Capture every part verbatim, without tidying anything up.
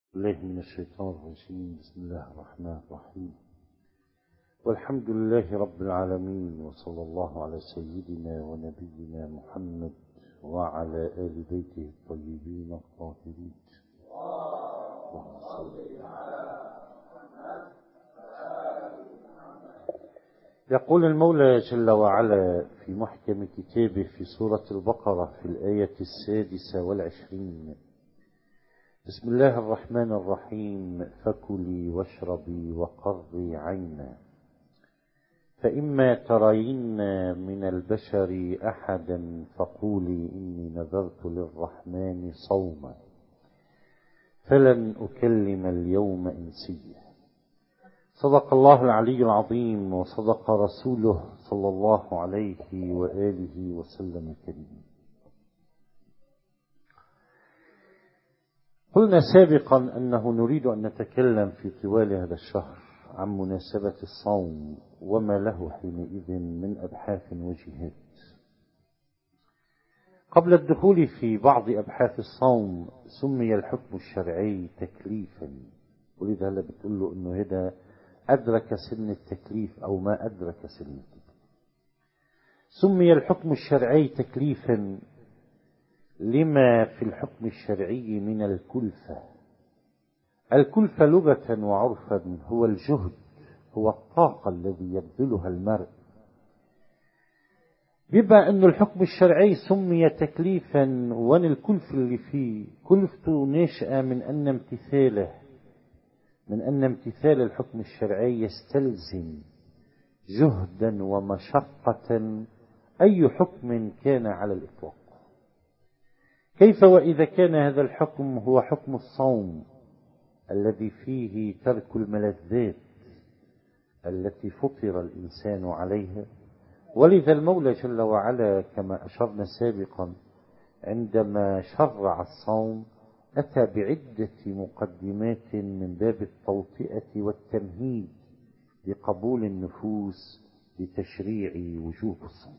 الله من الشيطان الرجيم. بسم الله الرحمن الرحيم، والحمد لله رب العالمين، وصلى الله على سيدنا ونبينا محمد وعلى آل بيته الطيبين الطاهرين. اللهم صل على محمد. يقول المولى جل وعلا في محكم كتابه في سورة البقرة في الآية السادسة والعشرين: بسم الله الرحمن الرحيم، فكلي واشربي وقري عينا، فإما ترين من البشر أحدا فقولي إني نذرت للرحمن صوما فلن أكلم اليوم إنسيا. صدق الله العلي العظيم، وصدق رسوله صلى الله عليه وآله وسلم الكريم. قلنا سابقا أنه نريد أن نتكلم في طوال هذا الشهر عن مناسبة الصوم وما له حينئذ من أبحاث وجهات. قبل الدخول في بعض أبحاث الصوم، سمي الحكم الشرعي تكليفا، ولذا هلا بتقول له أنه هذا أدرك سن التكليف أو ما أدرك سن التكليف. سمي الحكم الشرعي تكليفا لما في الحكم الشرعي من الكلفة. الكلفة لغة وعرفا هو الجهد، هو الطاقة الذي يبذلها المرء. بما أن الحكم الشرعي سمي تكليفا، وان الكلفة اللي فيه كلفته ناشئة من أن امتثاله من أن امتثال الحكم الشرعي يستلزم جهدا ومشقة أي حكم كان على الإطلاق. كيف وإذا كان هذا الحكم هو حكم الصوم الذي فيه ترك الملذات التي فطر الإنسان عليها. ولذا المولى جل وعلا كما أشرنا سابقا عندما شرع الصوم أتى بعدة مقدمات من باب التوطئة والتمهيد لقبول النفوس لتشريع وجوب الصوم.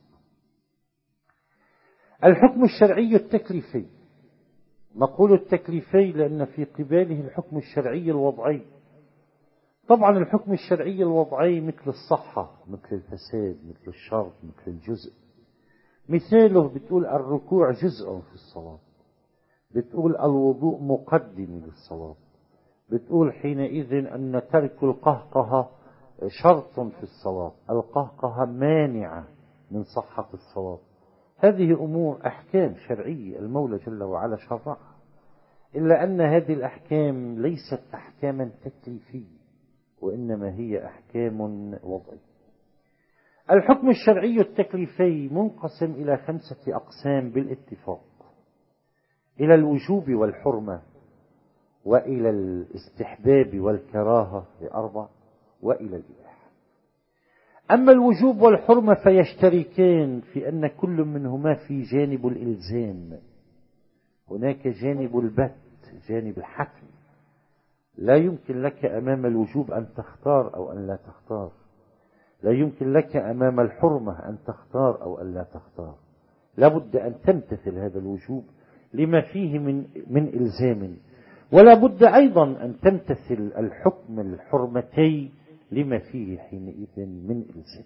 الحكم الشرعي التكليفي، نقول التكليفي لأن في قباله الحكم الشرعي الوضعي. طبعا الحكم الشرعي الوضعي مثل الصحة، مثل الفساد، مثل الشرط، مثل الجزء. مثاله بتقول الركوع جزء في الصلاة، بتقول الوضوء مقدم للصلاة، بتقول حينئذ أن ترك القهقه شرط في الصلاة، القهقه مانعة من صحة الصلاة. هذه أمور أحكام شرعية المولى جل وعلا شرعها، إلا أن هذه الأحكام ليست أحكاما تكليفية، وإنما هي أحكام وضعية. الحكم الشرعي التكليفي منقسم إلى خمسة أقسام بالاتفاق: إلى الوجوب والحرمة، وإلى الاستحباب والكراهة لأربع، وإلى الإباحة. أما الوجوب والحرمة فيشتركان في أن كل منهما في جانب الإلزام. هناك جانب البت، جانب الحتم. لا يمكن لك أمام الوجوب أن تختار أو أن لا تختار، لا يمكن لك أمام الحرمة أن تختار أو أن لا تختار. لابد أن تمتثل هذا الوجوب لما فيه من, من إلزام، ولا بد أيضا أن تمتثل الحكم الحرمتي لما فيه حينئذ من إلزام.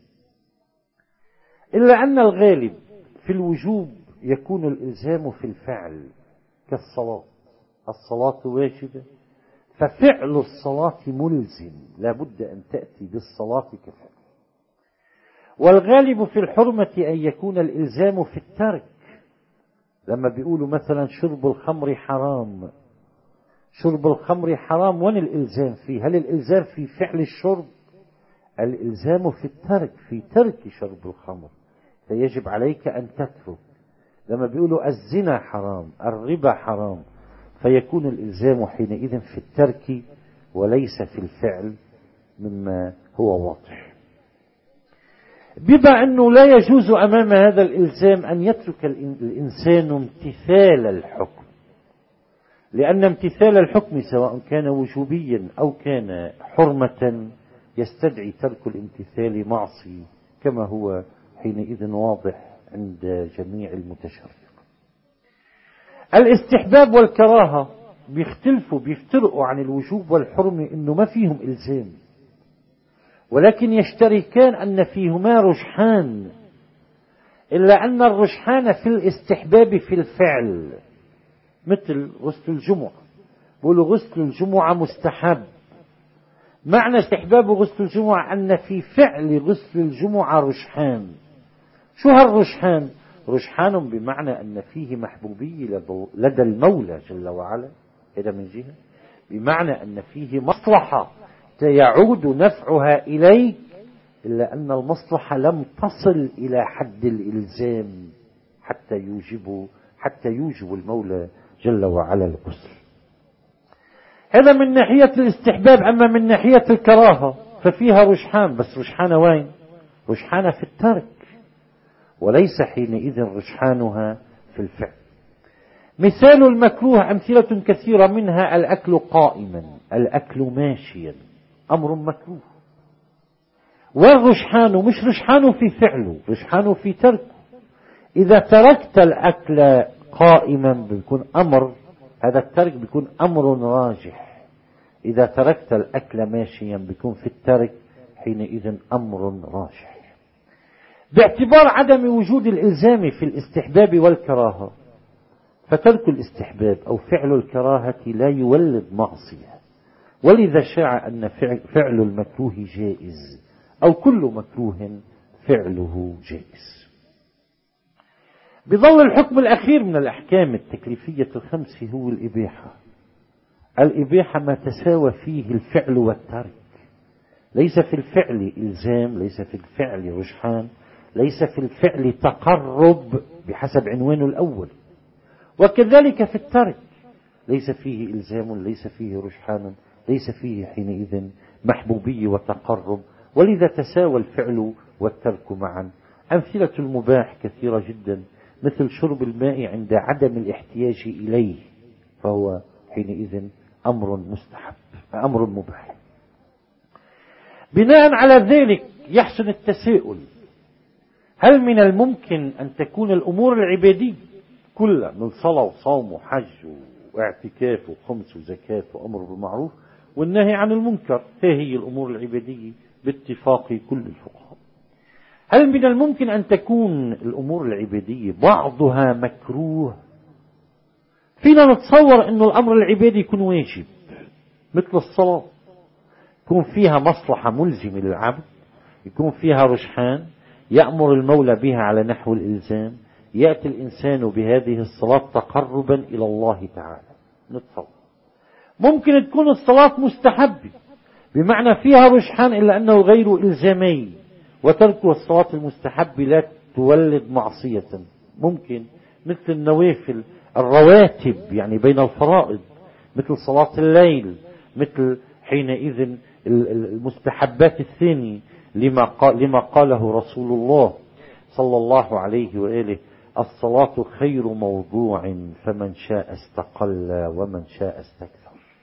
إلا أن الغالب في الوجوب يكون الإلزام في الفعل، كالصلاة. الصلاة واجبة، ففعل الصلاة ملزم، لا بد أن تأتي بالصلاة كفعل. والغالب في الحرمة أن يكون الإلزام في الترك. لما بيقولوا مثلا شرب الخمر حرام، شرب الخمر حرام، وين الإلزام فيه؟ هل الإلزام في فعل الشرب؟ الإلزام في الترك، في ترك شرب الخمر، فيجب عليك أن تترك. لما بيقولوا الزنا حرام، الربا حرام، فيكون الإلزام حينئذ في الترك وليس في الفعل مما هو واضح. بما أنه لا يجوز أمام هذا الإلزام أن يترك الإنسان امتثال الحكم، لأن امتثال الحكم سواء كان وجوبيا أو كان حرمة يستدعي ترك الامتثال معصي، كما هو حينئذ واضح عند جميع المتشرق. الاستحباب والكراهة بيختلفوا بيفترقوا عن الوجوب والحرمة إنه ما فيهم إلزام، ولكن يشتركان أن فيهما رجحان، إلا أن الرجحان في الاستحباب في الفعل، مثل غسل الجمعة، بيقولوا غسل الجمعة مستحب. معنى استحباب غسل الجمعة أن في فعل غسل الجمعة رجحان. شو هالرجحان؟ رجحان بمعنى أن فيه محبوبية لدى المولى جل وعلا، هذا من جهة، بمعنى أن فيه مصلحة يعود نفعها إليك، إلا أن المصلحة لم تصل إلى حد الإلزام حتى يوجب حتى يوجب المولى جل وعلا الغسل. هذا من ناحية الاستحباب. أما من ناحية الكراهة ففيها رجحان، بس رجحان وين؟ رجحان في الترك، وليس حينئذ رجحانها في الفعل. مثال المكروه أمثلة كثيرة، منها الأكل قائما، الأكل ماشيا، أمر مكروه. والرجحان مش رجحان في فعله، رجحان في تركه. إذا تركت الأكل قائما بيكون أمر، هذا الترك بيكون أمر راجح. إذا تركت الأكل ماشيا بيكون في الترك حينئذ أمر راجح. باعتبار عدم وجود الإلزام في الاستحباب والكراهة، فترك الاستحباب أو فعل الكراهة لا يولد معصية، ولذا شاع أن فعل المكروه جائز، أو كل مكروه فعله جائز. بظل الحكم الأخير من الأحكام التكليفية الخمس هو الإباحة. الإباحة ما تساوى فيه الفعل والترك، ليس في الفعل إلزام، ليس في الفعل رجحان، ليس في الفعل تقرب بحسب عنوانه الأول، وكذلك في الترك ليس فيه إلزام، ليس فيه رجحان، ليس فيه حينئذ محبوبية وتقرب، ولذا تساوى الفعل والترك معا. أمثلة المباح كثيرة جدا، مثل شرب الماء عند عدم الاحتياج إليه، فهو حينئذ أمر مستحب، أمر مباح. بناء على ذلك يحسن التساؤل: هل من الممكن أن تكون الأمور العبادية كلها من صلاة وصوم وحج واعتكاف وخمس وزكاة وأمر بالمعروف والنهي عن المنكر، هي الأمور العبادية باتفاق كل الفقهاء، هل من الممكن أن تكون الأمور العبادية بعضها مكروه؟ فينا نتصور أن الأمر العبادي يكون واجب، مثل الصلاة يكون فيها مصلحة ملزمة للعبد، يكون فيها رجحان يأمر المولى بها على نحو الإلزام، يأتي الإنسان بهذه الصلاة تقربا إلى الله تعالى. نتصور ممكن تكون الصلاة مستحبة بمعنى فيها رجحان إلا أنه غير إلزامي، وترك الصلاة المستحبة لا تولد معصية. ممكن مثل النوافل الرواتب يعني بين الفرائض، مثل صلاة الليل، مثل حينئذ المستحبات الثانية لما قال لما قاله رسول الله صلى الله عليه وآله: الصلاة خير موضوع فمن شاء استقل ومن شاء استكثر.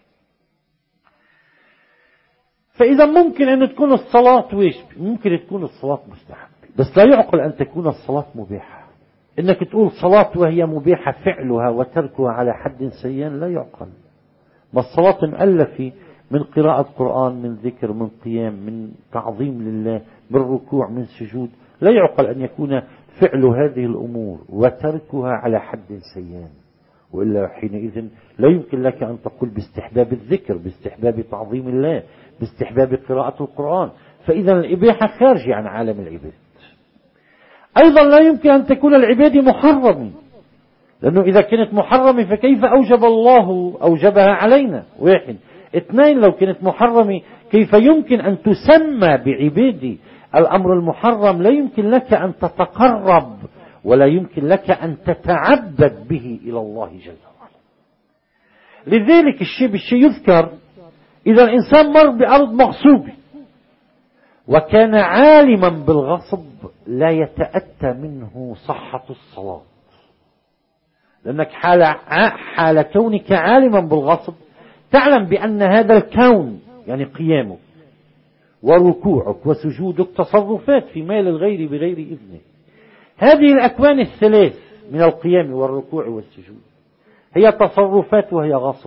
فإذا ممكن أن تكون الصلاة واجب، ممكن تكون الصلاة مستحبة، بس لا يعقل أن تكون الصلاة مباحة. إنك تقول صلاة وهي مباحة فعلها وتركها على حد سيان، لا يعقل. ما الصلاة مؤلفة من قراءة قرآن، من ذكر، من قيام، من تعظيم لله، من ركوع، من سجود. لا يعقل أن يكون فعل هذه الأمور وتركها على حد سيان، وإلا حينئذ لا يمكن لك أن تقول باستحباب الذكر، باستحباب تعظيم الله، باستحباب قراءة القرآن. فإذا الإباحة خارجة عن عالم العباد. أيضا لا يمكن أن تكون العبادة محرمة، لأنه إذا كانت محرمة فكيف أوجب الله أوجبها علينا؟ واحد. اثنين، لو كانت محرمة كيف يمكن أن تسمى بعبادة؟ الأمر المحرم لا يمكن لك أن تتقرب ولا يمكن لك أن تتعبد به إلى الله جل وعلا. لذلك الشيء بالشيء يذكر: إذا الإنسان مر بأرض مغصوبة وكان عالما بالغصب لا يتأتى منه صحة الصلاة، لأنك حال, حال كونك عالما بالغصب تعلم بأن هذا الكون يعني قيامك وركوعك وسجودك تصرفات في مال الغير بغير إذنه. هذه الأكوان الثلاث من القيام والركوع والسجود هي تصرفات وهي غصب.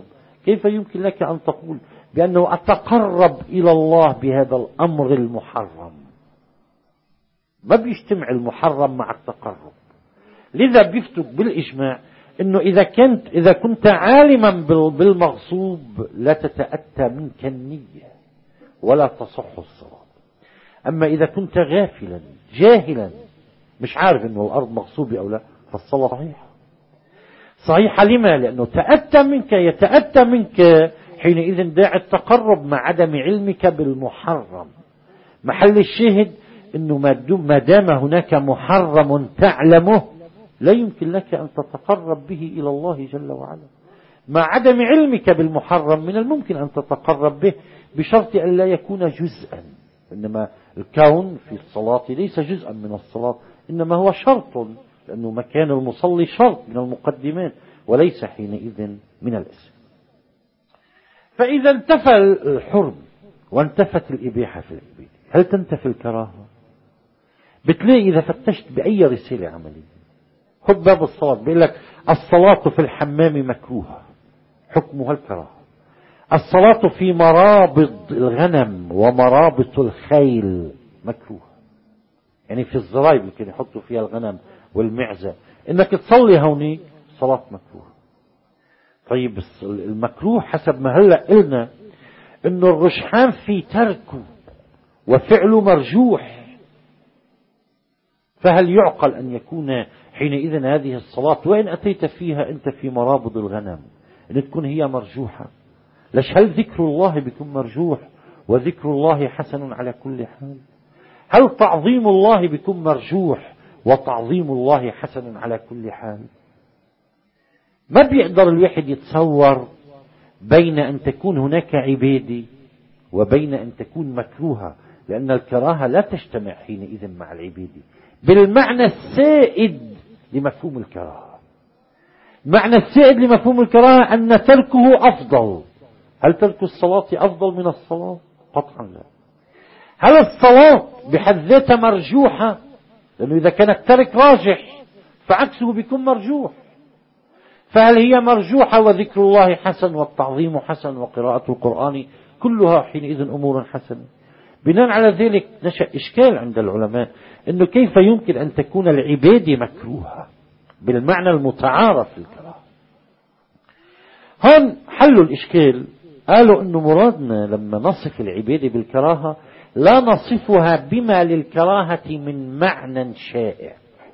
كيف يمكن لك أن تقول بأنه أتقرب إلى الله بهذا الأمر المحرم؟ ما بيجتمع المحرم مع التقرب. لذا بيفتك بالإجماع أنه إذا كنت إذا كنت عالما بالمغصوب لا تتأتى منك النية ولا تصح الصلاة. أما إذا كنت غافلا جاهلا مش عارف أنه الأرض مغصوبة أو لا فالصلاة صحيحة. صحيحة لما؟ لأنه تأتى منك يتأتى منك حينئذ داعي التقرب مع عدم علمك بالمحرم. محل الشاهد أنه ما دام هناك محرم تعلمه لا يمكن لك أن تتقرب به إلى الله جل وعلا. مع عدم علمك بالمحرم من الممكن أن تتقرب به بشرط أن لا يكون جزءا. إنما الكون في الصلاة ليس جزءا من الصلاة، إنما هو شرط، لأنه مكان المصلي شرط من المقدمات وليس حينئذ من الاسم. فإذا انتفى الحرم وانتفت الإباحة في العبادة، هل تنتفي الكراهة؟ بتلاقي إذا فتشت بأي رسالة عملية خذ باب الصلاة بيقول لك الصلاة في الحمام مكروهة، حكمها الكراهة. الصلاة في مرابض الغنم ومرابط الخيل مكروهة، يعني في الزرايب اللي كانوا يحطوا فيها الغنم والمعزة انك تصلي هونيك صلاة مكروهة. طيب المكروه حسب ما هلأ قلنا انه الرجحان في تركه وفعله مرجوح، فهل يعقل ان يكون حينئذ هذه الصلاة وإن أتيت فيها أنت في مرابض الغنم أن تكون هي مرجوحة؟ ليش هل ذكر الله بيكون مرجوح وذكر الله حسن على كل حال؟ هل تعظيم الله بيكون مرجوح وتعظيم الله حسن على كل حال؟ ما بيقدر الواحد يتصور بين أن تكون هناك عبادة وبين أن تكون مكروهة، لأن الكراهة لا تجتمع حينئذ مع العبادة بالمعنى السائد لمفهوم الكراهة. معنى السائد لمفهوم الكراهة أن تركه أفضل. هل ترك الصلاة أفضل من الصلاة؟ قطعا لا. هل الصلاة بحد ذاتها مرجوحة؟ لأنه إذا كان الترك راجح فعكسه بيكون مرجوح. فهل هي مرجوحة وذكر الله حسن والتعظيم حسن وقراءة القرآن كلها حينئذ أمور حسنة؟ بناء على ذلك نشأ إشكال عند العلماء أنه كيف يمكن أن تكون العبادة مكروهة بالمعنى المتعارف في الكراهة. هون حلوا الإشكال، قالوا أنه مرادنا لما نصف العبادة بالكراهة لا نصفها بما للكراهة من معنى شائع،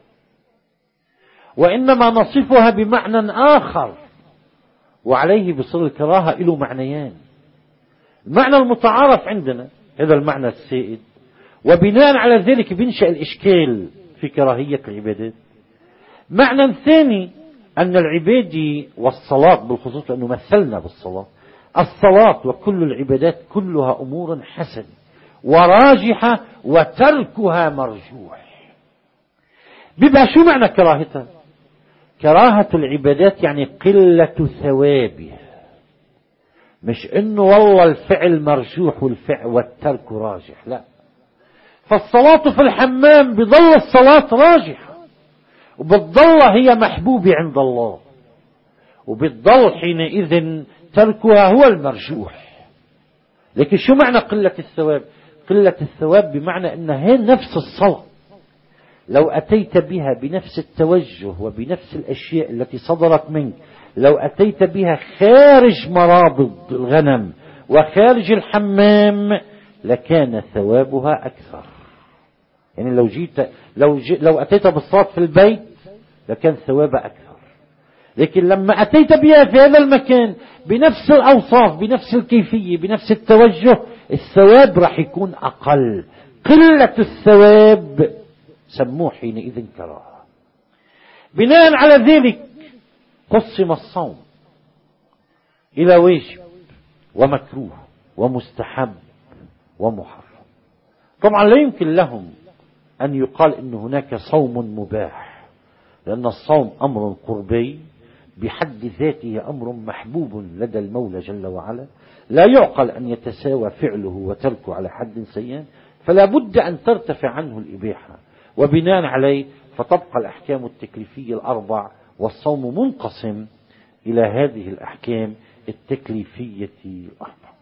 وإنما نصفها بمعنى آخر، وعليه بصير الكراهة له معنيان. المعنى المتعارف عندنا هذا المعنى السائد، وبناء على ذلك بينشأ الإشكال في كراهية العبادات. معنى ثاني أن العبادة والصلاة بالخصوص، لأنه مثلنا بالصلاة، الصلاة وكل العبادات كلها أمور حسنة وراجحة وتركها مرجوح. بيبقى شو معنى كراهتها؟ كراهة العبادات يعني قلة ثوابها، مش انه والله الفعل مرجوح والفعل والترك راجح، لا. فالصلاة في الحمام بضل الصلاة راجحة وبتضل هي محبوبة عند الله، وبتضل حينئذ تركها هو المرجوح. لكن شو معنى قلة الثواب؟ قلة الثواب بمعنى ان هي نفس الصلاة لو أتيت بها بنفس التوجه وبنفس الأشياء التي صدرت منك، لو أتيت بها خارج مرابض الغنم وخارج الحمام لكان ثوابها أكثر. يعني لو جيت لو, جي لو أتيت بالصلاة في البيت لكان ثوابها أكثر، لكن لما أتيت بها في هذا المكان بنفس الأوصاف بنفس الكيفية بنفس التوجه الثواب راح يكون أقل. قلة الثواب سموه حينئذ كراهة. بناء على ذلك قسم الصوم إلى واجب ومكروه ومستحب ومحرم. طبعا لا يمكن لهم أن يقال إن هناك صوم مباح، لأن الصوم أمر قربي بحد ذاته، أمر محبوب لدى المولى جل وعلا، لا يعقل أن يتساوى فعله وتركه على حد سيان، فلا بد أن ترتفع عنه الإباحة. وبناء عليه فتبقى الأحكام التكليفية الأربع، والصوم منقسم إلى هذه الأحكام التكليفية أربع.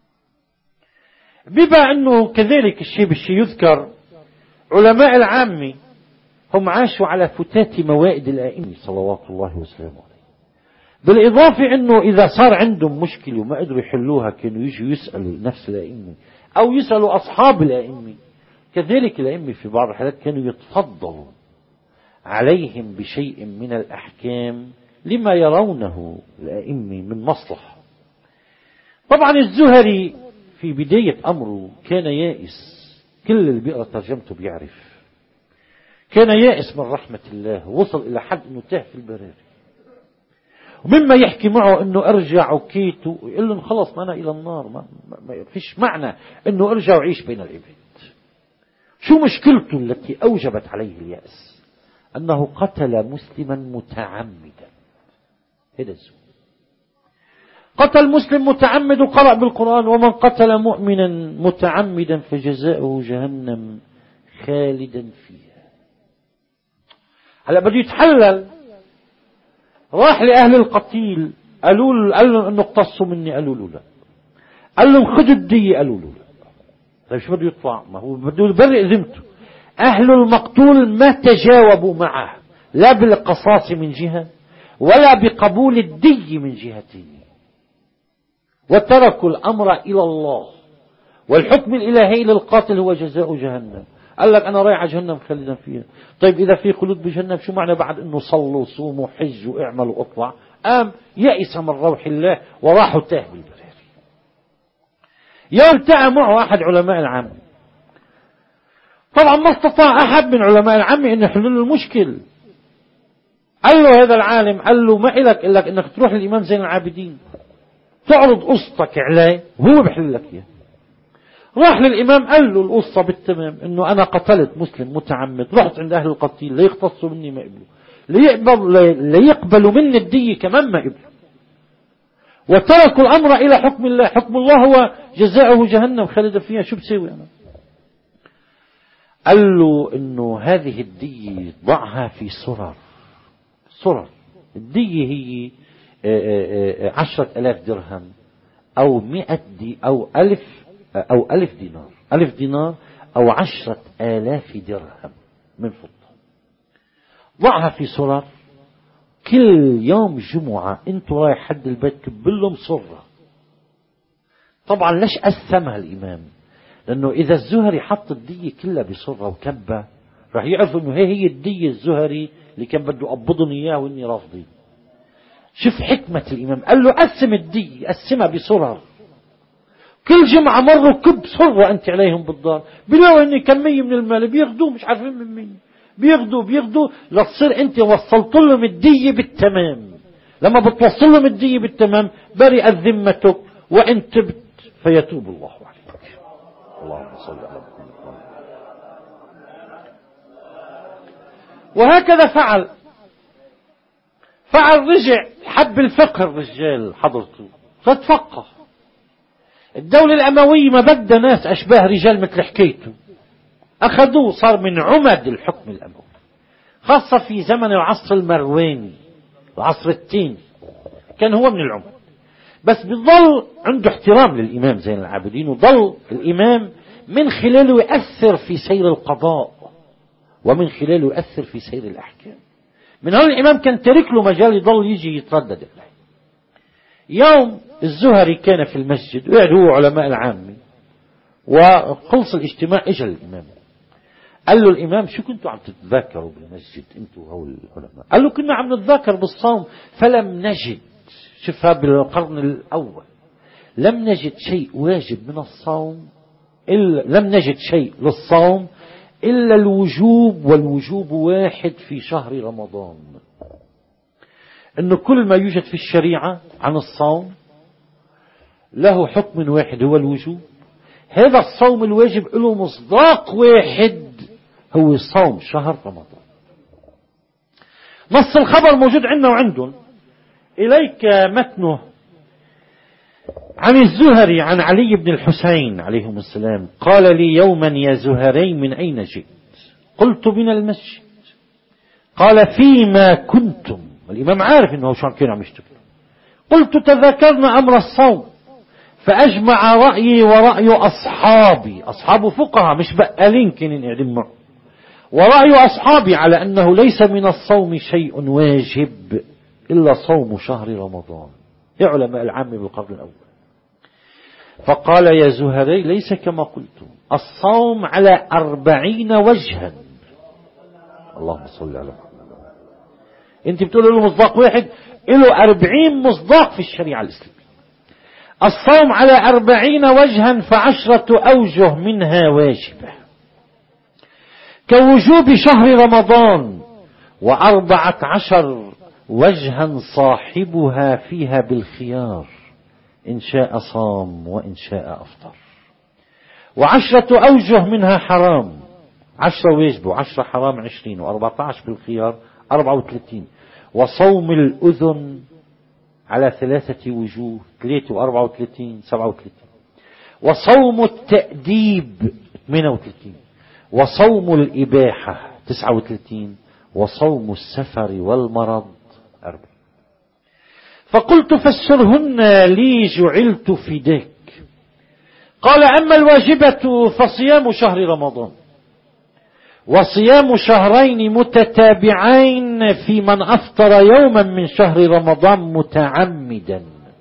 بما أنه كذلك الشيء بالشيء يذكر علماء العامة هم عاشوا على فتات موائد الأئمة صلوات الله وسلامه عليه، بالإضافة أنه إذا صار عندهم مشكلة وما قدروا يحلوها كانوا يجوا يسألوا نفس الأئمة أو يسألوا أصحاب الأئمة. كذلك الأئمة في بعض الحالات كانوا يتفضلوا عليهم بشيء من الأحكام لما يرونه الأئمة من مصلحة. طبعا الزهري في بداية أمره كان يائس، كل اللي بيقرأ ترجمته بيعرف كان يائس من رحمة الله، وصل إلى حد أنه تاه في البراري، ومما يحكي معه أنه أرجع وكيت ويقول له خلص ما أنا إلى النار، ما, ما, ما فيش معنى أنه أرجع وعيش بين العباد. شو مشكلته التي أوجبت عليه اليأس؟ أنه قتل مسلما متعمدا. هذا الزهري قتل مسلم متعمد وقرأ بالقرآن ومن قتل مؤمنا متعمدا فجزاؤه جهنم خالدا فيها. هلا بده يتحلل، راح لأهل القتيل قالوا له قال لهم انه اقتصوا مني، قالوا له لا. قال لهم خذوا الدية، قالوا له لا. طيب شو بده يطلع؟ ما هو بده يبرئ ذمته. أهل المقتول ما تجاوبوا معه لا بالقصاص من جهة ولا بقبول الدية من جهته، وتركوا الأمر إلى الله، والحكم الإلهي للقاتل هو جزاء جهنم. قال لك أنا رايح على جهنم خالدا فيها. طيب إذا في خلود بجهنم شو معنى بعد أنه صلوا وصوموا وحجوا واعملوا واطلع؟ قام يئس من روح الله وراحوا تاه بالبراري. يوم التقى معه أحد علماء العامة، طبعا ما استطاع أحد من علماء العامة أن يحل له المشكل. قال له هذا العالم، قال له ما إلك إلا أنك تروح للإمام زين العابدين تعرض قصتك عليه وهو بحل لك إياه. راح للإمام قال له القصة بالتمام أنه أنا قتلت مسلم متعمد، رحت عند أهل القتيل ليقتصوا مني ما قبلوا، ليقبل ليقبلوا مني الدية كمان ما قبلوا، وتركوا الأمر إلى حكم الله. حكم الله هو جزاؤه جهنم خالدا فيها. شو بسوي أنا؟ قال له إنه هذه الدية ضعها في صرر. صرر الدية هي عشرة ألاف درهم أو مئة دي أو ألف أو ألف دينار، ألف دينار أو عشرة آلاف درهم من فضة. ضعها في صرر، كل يوم جمعة انت رايح حد البيت كبلهم صرة. طبعا ليش قسمها الإمام؟ لأنه إذا الزهري حط الدية كلها بصرة وكبة راح يعرفوا إنه هي هي الدية الزهري اللي كان بده يقبضني إياه وإني رافضين. شوف حكمة الإمام، قال له قسم الدية، قسمها بصرر، كل جمعة مروا كب صرة أنت عليهم بالدار، بلاقوا إني كمية من المال بياخدوه مش عارفين من مين بياخدوا بياخدوا لتصير أنت وصلت لهم الدية بالتمام. لما بتوصل لهم الدية بالتمام برئت ذمتك وإن تبت فيتوب الله عليك. اللهم صل على محمد. وهكذا فعل فعل رجع حب الفقه الرجال حضرته فتفقه. الدولة الأموية ما بدها ناس أشباه رجال مثل حكيته، أخذوه صار من عمد الحكم الأموي، خاصة في زمن العصر المرواني العصر التيني كان هو من العمد. بس بيظل عنده احترام للإمام زين العابدين، وظل الإمام من خلاله يؤثر في سير القضاء ومن خلاله يؤثر في سير الأحكام. من هون الإمام كان ترك له مجال يظل يجي يتردد عليه. يوم الزهري كان في المسجد وقعد هو علماء العامة وخلص الاجتماع، اجى الإمام قال له الإمام شو كنتوا عم تتذاكروا بالمسجد انتوا وهو العلماء؟ قال له كنا عم نتذاكر بالصوم فلم نجد، شوفها بالقرن الأول، لم نجد شيء واجب من الصوم إلا لم نجد شيء للصوم إلا الوجوب، والوجوب واحد في شهر رمضان، إنه كل ما يوجد في الشريعة عن الصوم له حكم واحد هو الوجوب. هذا الصوم الواجب له مصداق واحد هو صوم شهر رمضان. نص الخبر موجود عندنا وعندهم. إليك متنه عن الزهري عن علي بن الحسين عليهم السلام قال لي يوما يا زهري من أين جئت؟ قلت من المسجد. قال فيما كنتم؟ الإمام عارف إنه شو كانوا عم يشتغلوا. قلت تذكرنا أمر الصوم فأجمع رأيي ورأي أصحابي، أصحاب فقهاء مش بقالين كنين قاعدين معه، ورأي أصحابي على أنه ليس من الصوم شيء واجب إلا صوم شهر رمضان، يا علماء العامة بالقرن الأول. فقال يا زهري ليس كما قلت، الصوم على أربعين وجها. اللهم صل على محمد. انت بتقول له مصداق واحد، له أربعين مصداق في الشريعة الإسلامية. الصوم على أربعين وجها فعشرة أوجه منها واجبة، كوجوب شهر رمضان، وأربعة عشر وجها صاحبها فيها بالخيار، إن شاء صام وإن شاء أفطر. وعشرة أوجه منها حرام، عشرة واجب وعشرة حرام عشرين، وأربعة عشر بالخيار أربعة وثلاثين. وصوم الأذن على ثلاثة وجوه، ثلاثة وأربعة وثلاثين سبعة وثلاثين. وصوم التأديب ثمانية وثلاثين. وصوم الإباحة تسعة وثلاثين. وصوم السفر والمرض أربعين. فقلت فسرهن لي جعلت فداك. قال أما الواجبة فصيام شهر رمضان، وصيام شهرين متتابعين في من أفطر يوما من شهر رمضان متعمدا،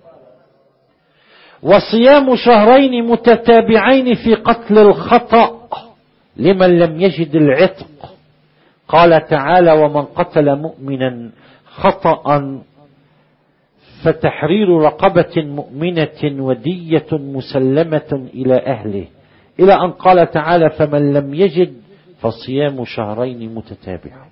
وصيام شهرين متتابعين في قتل الخطأ لمن لم يجد العتق. قال تعالى ومن قتل مؤمنا خطأ فتحرير رقبة مؤمنة ودية مسلمة إلى أهله، إلى أن قال تعالى فمن لم يجد فصيام شهرين متتابعين.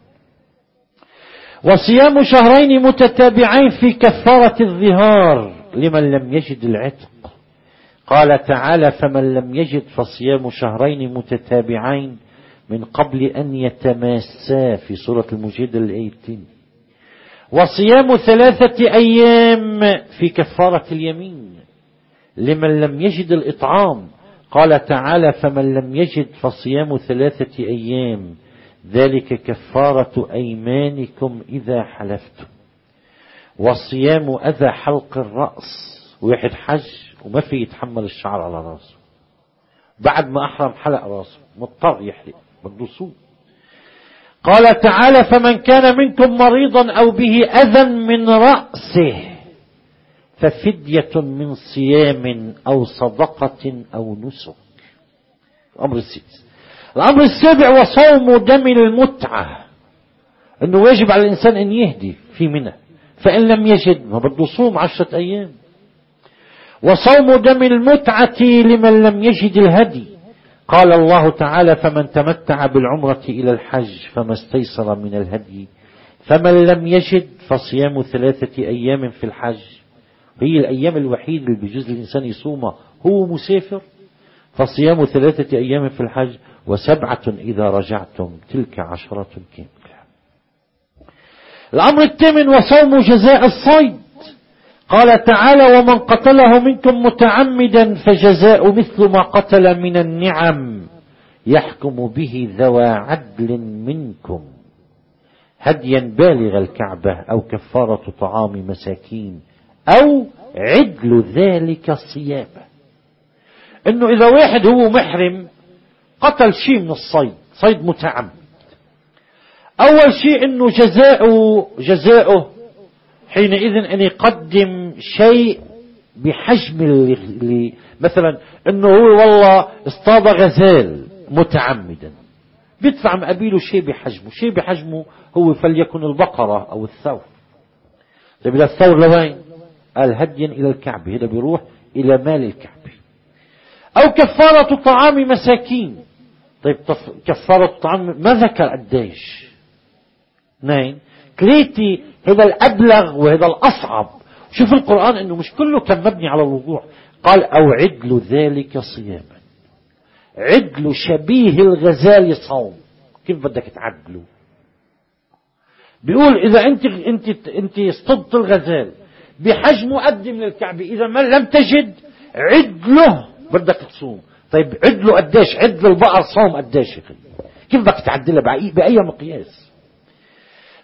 وصيام شهرين متتابعين في كفارة الظهار لمن لم يجد العتق. قال تعالى فمن لم يجد فصيام شهرين متتابعين من قبل أن يتماسا في سورة المجادلة الآيتين. وصيام ثلاثة أيام في كفارة اليمين لمن لم يجد الإطعام. قال تعالى فمن لم يجد فصيام ثلاثة أيام ذلك كفارة أيمانكم إذا حلفتم. وصيام أذى حلق الرأس، واحد حج وما في يتحمل الشعر على رأسه، بعد ما أحرم حلق رأسه مضطر يحلق بده صوم. قال تعالى فمن كان منكم مريضا أو به أذى من رأسه ففدية من صيام أو صدقة أو نسك. الأمر السادس. الأمر السابع وصوم دم المتعة، أنه واجب على الإنسان أن يهدي في منى، فإن لم يجد ما بده صوم عشرة أيام. وصوم دم المتعة لمن لم يجد الهدي. قال الله تعالى فمن تمتع بالعمرة إلى الحج فما استيسر من الهدي، فمن لم يجد فصيام ثلاثة أيام في الحج، هي الأيام الوحيدة اللي بيجوز الإنسان يصومها هو مسافر، فصيام ثلاثة أيام في الحج، وسبعة إذا رجعتم تلك عشرة كاملة. الأمر الثامن وصوم جزاء الصيد. قال تعالى ومن قتله منكم متعمدا فجزاء مثل ما قتل من النعم يحكم به ذوى عدل منكم هديا بالغ الكعبة أو كفارة طعام مساكين أو عدل ذلك صيامه. إنه إذا واحد هو محرم قتل شيء من الصيد، صيد متعمد، أول شيء إنه جزاؤه جزاؤه حينئذ أن يقدم شيء بحجم اللي مثلا إنه هو والله اصطاد غزال متعمدا، بيدفع مقابله شيء بحجمه، شيء بحجمه هو فليكن البقرة أو الثور. طيب إلى الثور لوين؟ قال هديا إلى الكعبة، هذا بيروح إلى مال الكعبة. أو كفارة طعام مساكين. طيب كفارة طعام ما ذكر قديش؟ اثنين ثلاثة، هذا الأبلغ وهذا الأصعب. شوف القرآن إنه مش كله كان مبني على الوضوح، قال أو عدل ذلك صياما، عدل شبيه الغزال صوم. كيف بدك تعدله؟ بيقول إذا أنت أنت أنت اصطدت الغزال بحجمه قد من الكعبة، إذا ما لم تجد عدله بدك تصوم. طيب عدله قديش؟ عدل البقر صوم قديش؟ كيف بدك تعدلها بأي, بأي مقياس؟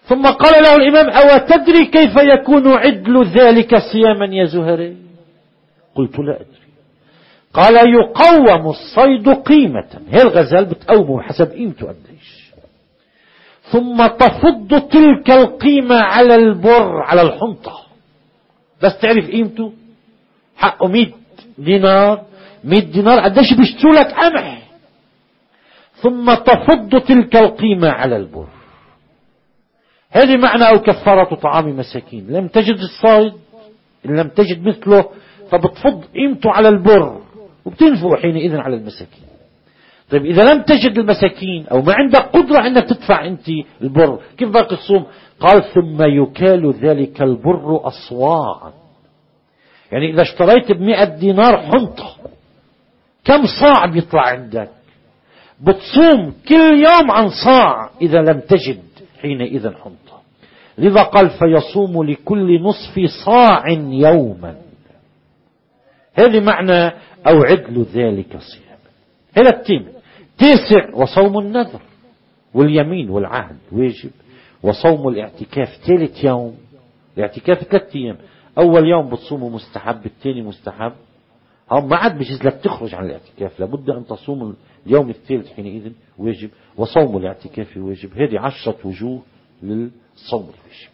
ثم قال له الإمام: أو تدري كيف يكون عدل ذلك صياما يا زهري؟ قلت: لا أدري. قال: يقوم الصيد قيمة، هي الغزال بتقومه حسب قيمته قديش، ثم تفض تلك القيمة على البر، على الحنطة، بس تعرف قيمته حقه مئة دينار. مئة دينار قديش بيشتروا لك قمح. ثم تفض تلك القيمة على البر. هذه معنى أو كفارة طعام مساكين. لم تجد الصيد، إن لم تجد مثله فبتفض قيمته على البر وبتنفق حينئذ على المساكين. طيب إذا لم تجد المساكين أو ما عندك قدرة أنك تدفع أنت البر، كيف باقي الصوم؟ قال: ثم يكال ذلك البر أصواعا. يعني إذا اشتريت بمئة دينار حنطة، كم صاع بيطلع عندك؟ بتصوم كل يوم عن صاع إذا لم تجد حينئذ حنطة. لذا قال: فيصوم لكل نصف صاع يوما. هذه معنى أو عدل ذلك صيام. هذا التيم تاسع: وصوم النذر واليمين والعهد واجب، وصوم الاعتكاف ثالث يوم. الاعتكاف ثلاث أيام، أول يوم بتصومه مستحب، الثاني مستحب، هم ما عاد بجيز لك تخرج عن الاعتكاف، لابد أن تصوم اليوم الثالث حينئذ واجب، وصوم الاعتكاف واجب. هذه عشرة وجوه للصوم الواجب.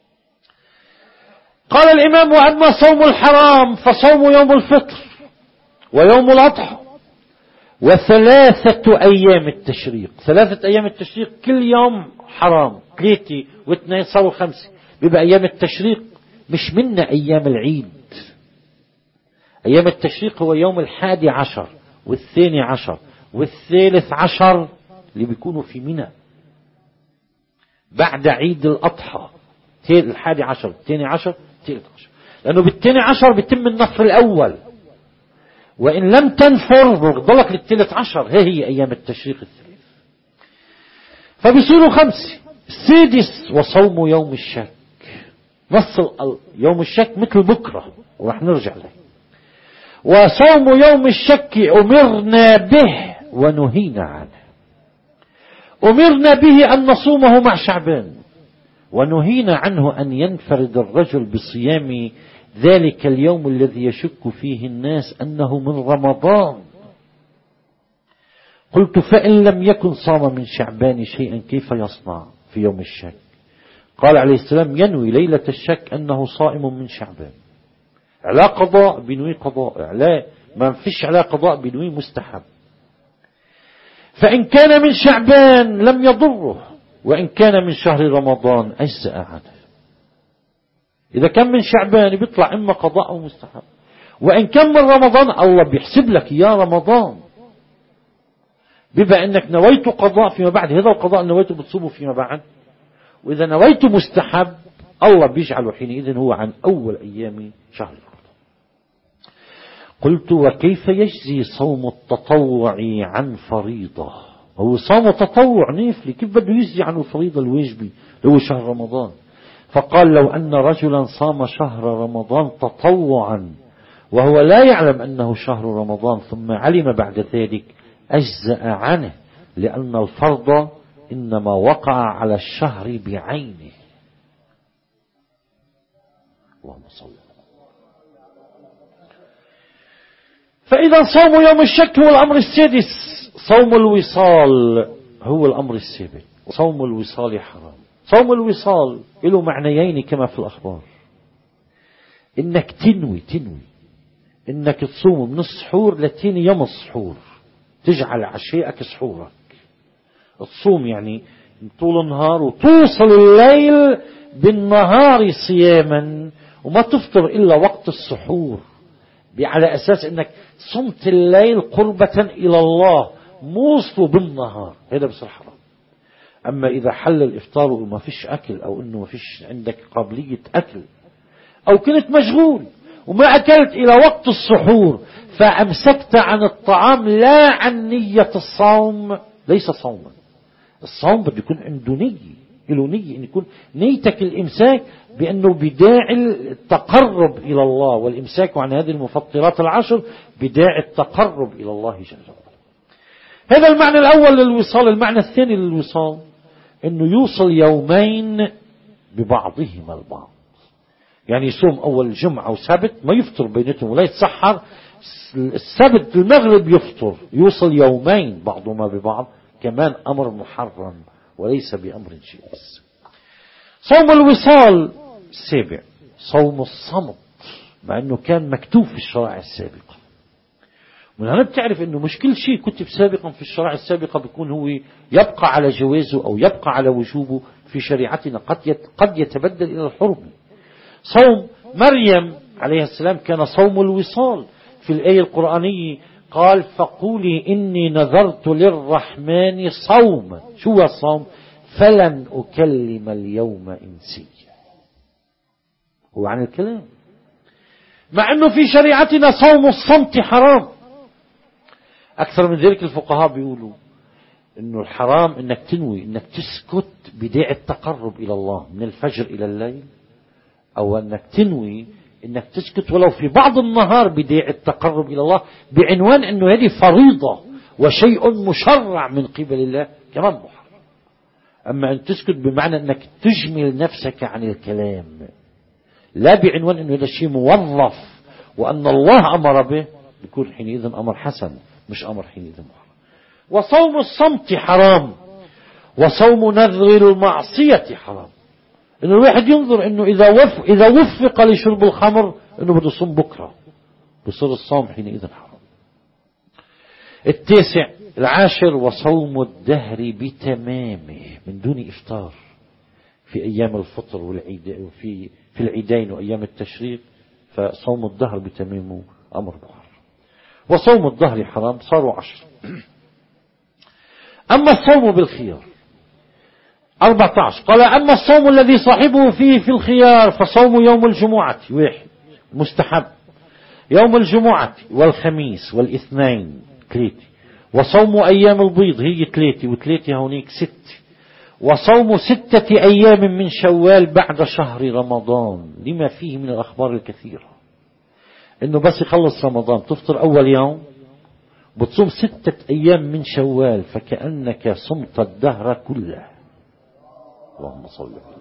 قال الإمام: وأما صوم الحرام فصوم يوم الفطر ويوم الأضحى وثلاثة أيام التشريق. ثلاثة أيام التشريق كل يوم حرام، ثلاثة واثنين صار خمسة، بيبقى أيام التشريق مش منا أيام العيد. أيام التشريق هو يوم الحادي عشر والثاني عشر والثالث عشر اللي بيكونوا في منى بعد عيد الأضحى. الحادي عشر، الثاني عشر، الثالث عشر، لأنه بالثاني عشر بيتم النفر الأول، وإن لم تنفر بضلك للثالث عشر. هي هي أيام التشريق الثلاث، فبيصيروا خمسة. السادس: وصوم يوم الشك. نص يوم الشك مثل بكرة ورح نرجع له. وصوم يوم الشك أمرنا به ونهينا عنه. أمرنا به أن نصومه مع شعبان، ونهينا عنه أن ينفرد الرجل بصيام ذلك اليوم الذي يشك فيه الناس أنه من رمضان. قلت: فإن لم يكن صام من شعبان شيئا كيف يصنع في يوم الشك؟ قال عليه السلام: ينوي ليلة الشك أنه صائم من شعبان. على قضاء بنوي قضاء، لا ما فيش على قضاء بنوي مستحب. فإن كان من شعبان لم يضره، وإن كان من شهر رمضان أجزأ عنه. إذا كان من شعبان بيطلع إما قضاء أو مستحب، وإن كان من رمضان الله بيحسب لك يا رمضان، بما أنك نويت قضاء فيما بعد، هذا القضاء نويته بتصوبه فيما بعد. وإذا نويت مستحب الله بيجعله حينئذ هو عن أول أيام شهر رمضان. قلت: وكيف يجزي صوم التطوع عن فريضة؟ هو صوم تطوع نافلة، كيف بده يجزي عنه الفريضة الواجبة هو شهر رمضان؟ فقال: لو أن رجلا صام شهر رمضان تطوعا وهو لا يعلم أنه شهر رمضان ثم علم بعد ذلك أجزأ عنه، لأن الفرض إنما وقع على الشهر بعينه. اللهم صل. فإذا صوم يوم الشك هو الأمر السادس. صوم الوصال هو الأمر السابع. صوم الوصال حرام. صوم الوصال له معنيين كما في الأخبار: إنك تنوي تنوي إنك تصوم من السحور لتاني يوم السحور، تجعل عشاءك سحورك، تصوم يعني طول النهار وتوصل الليل بالنهار صياما، وما تفطر إلا وقت السحور، على أساس أنك صمت الليل قربة إلى الله، موصل بالنهار. هذا بصير حرام. أما إذا حل الإفطار وما فيش أكل، أو أنه ما فيش عندك قابلية أكل، أو كنت مشغول وما أكلت إلى وقت السحور فأمسكت عن الطعام لا عن نية الصوم، ليس صوما. الصوم بده يكون عنده نية، له نية، أن يكون نيتك الإمساك بأنه بداعي التقرب إلى الله، والإمساك عن هذه المفطرات العشر بداعي التقرب إلى الله جل وعلا. هذا المعنى الأول للوصال. المعنى الثاني للوصال أنه يوصل يومين ببعضهما البعض. يعني يصوم أول جمعة وسبت ما يفطر بينتهم ولا يتسحر، السبت المغرب يفطر، يوصل يومين بعضهما ببعض، كمان أمر محرم وليس بأمر جائز. صوم الوصال السابع صوم الصمت، مع أنه كان مكتوب في الشرائع السابقة. من هنا بتعرف أنه مش كل شيء كتب سابقا في الشرائع السابقة بيكون هو يبقى على جوازه أو يبقى على وجوبه في شريعتنا، قد قد يتبدل إلى الحرمة. صوم مريم عليه السلام كان صوم الوصال. في الآية القرآنية قال فقولي إني نذرت للرحمن صوما. شو هو الصوم؟ فلن أكلم اليوم إنسيا. هو عن الكلام، مع أنه في شريعتنا صوم الصمت حرام. أكثر من ذلك الفقهاء بيقولوا أنه الحرام أنك تنوي أنك تسكت بداعي التقرب إلى الله من الفجر إلى الليل، أو أنك تنوي أنك تسكت ولو في بعض النهار بداعي التقرب إلى الله، بعنوان أنه هذه فريضة وشيء مشرع من قبل الله، كمان محرم. أما أن تسكت بمعنى أنك تجمل نفسك عن الكلام، لا بعنوان أنه هذا الشيء موظف وأن الله أمر به، يكون حينئذ أمر حسن مش أمر حينئذ محرم. وصوم الصمت حرام. وصوم نذر المعصية حرام، إنه الواحد ينظر إنه إذا وف إذا وفق لشرب الخمر إنه بده يصوم بكرة، بصير الصوم حينئذ حرام. التاسع العاشر وصوم الدهر بتمامه من دون إفطار في أيام الفطر والعيد وفي في العيدين وأيام التشريق، فصوم الدهر بتمامه أمر محرم. وصوم الدهر حرام. صاروا عشر. أما الصوم بالخيار أربعة عشر. قال أما الصوم الذي صاحبه فيه في الخيار فصوم يوم الجمعة واحد مستحب، يوم الجمعة والخميس والاثنين ثلاثة، وصوم أيام البيض هي ثلاثة وثلاثة هونيك ست، وصوم ستة أيام من شوال بعد شهر رمضان، لما فيه من الأخبار الكثيرة إنه بس يخلص رمضان تفطر أول يوم بتصوم ستة أيام من شوال، فكأنك صمت الدهر كله. اللهم صل على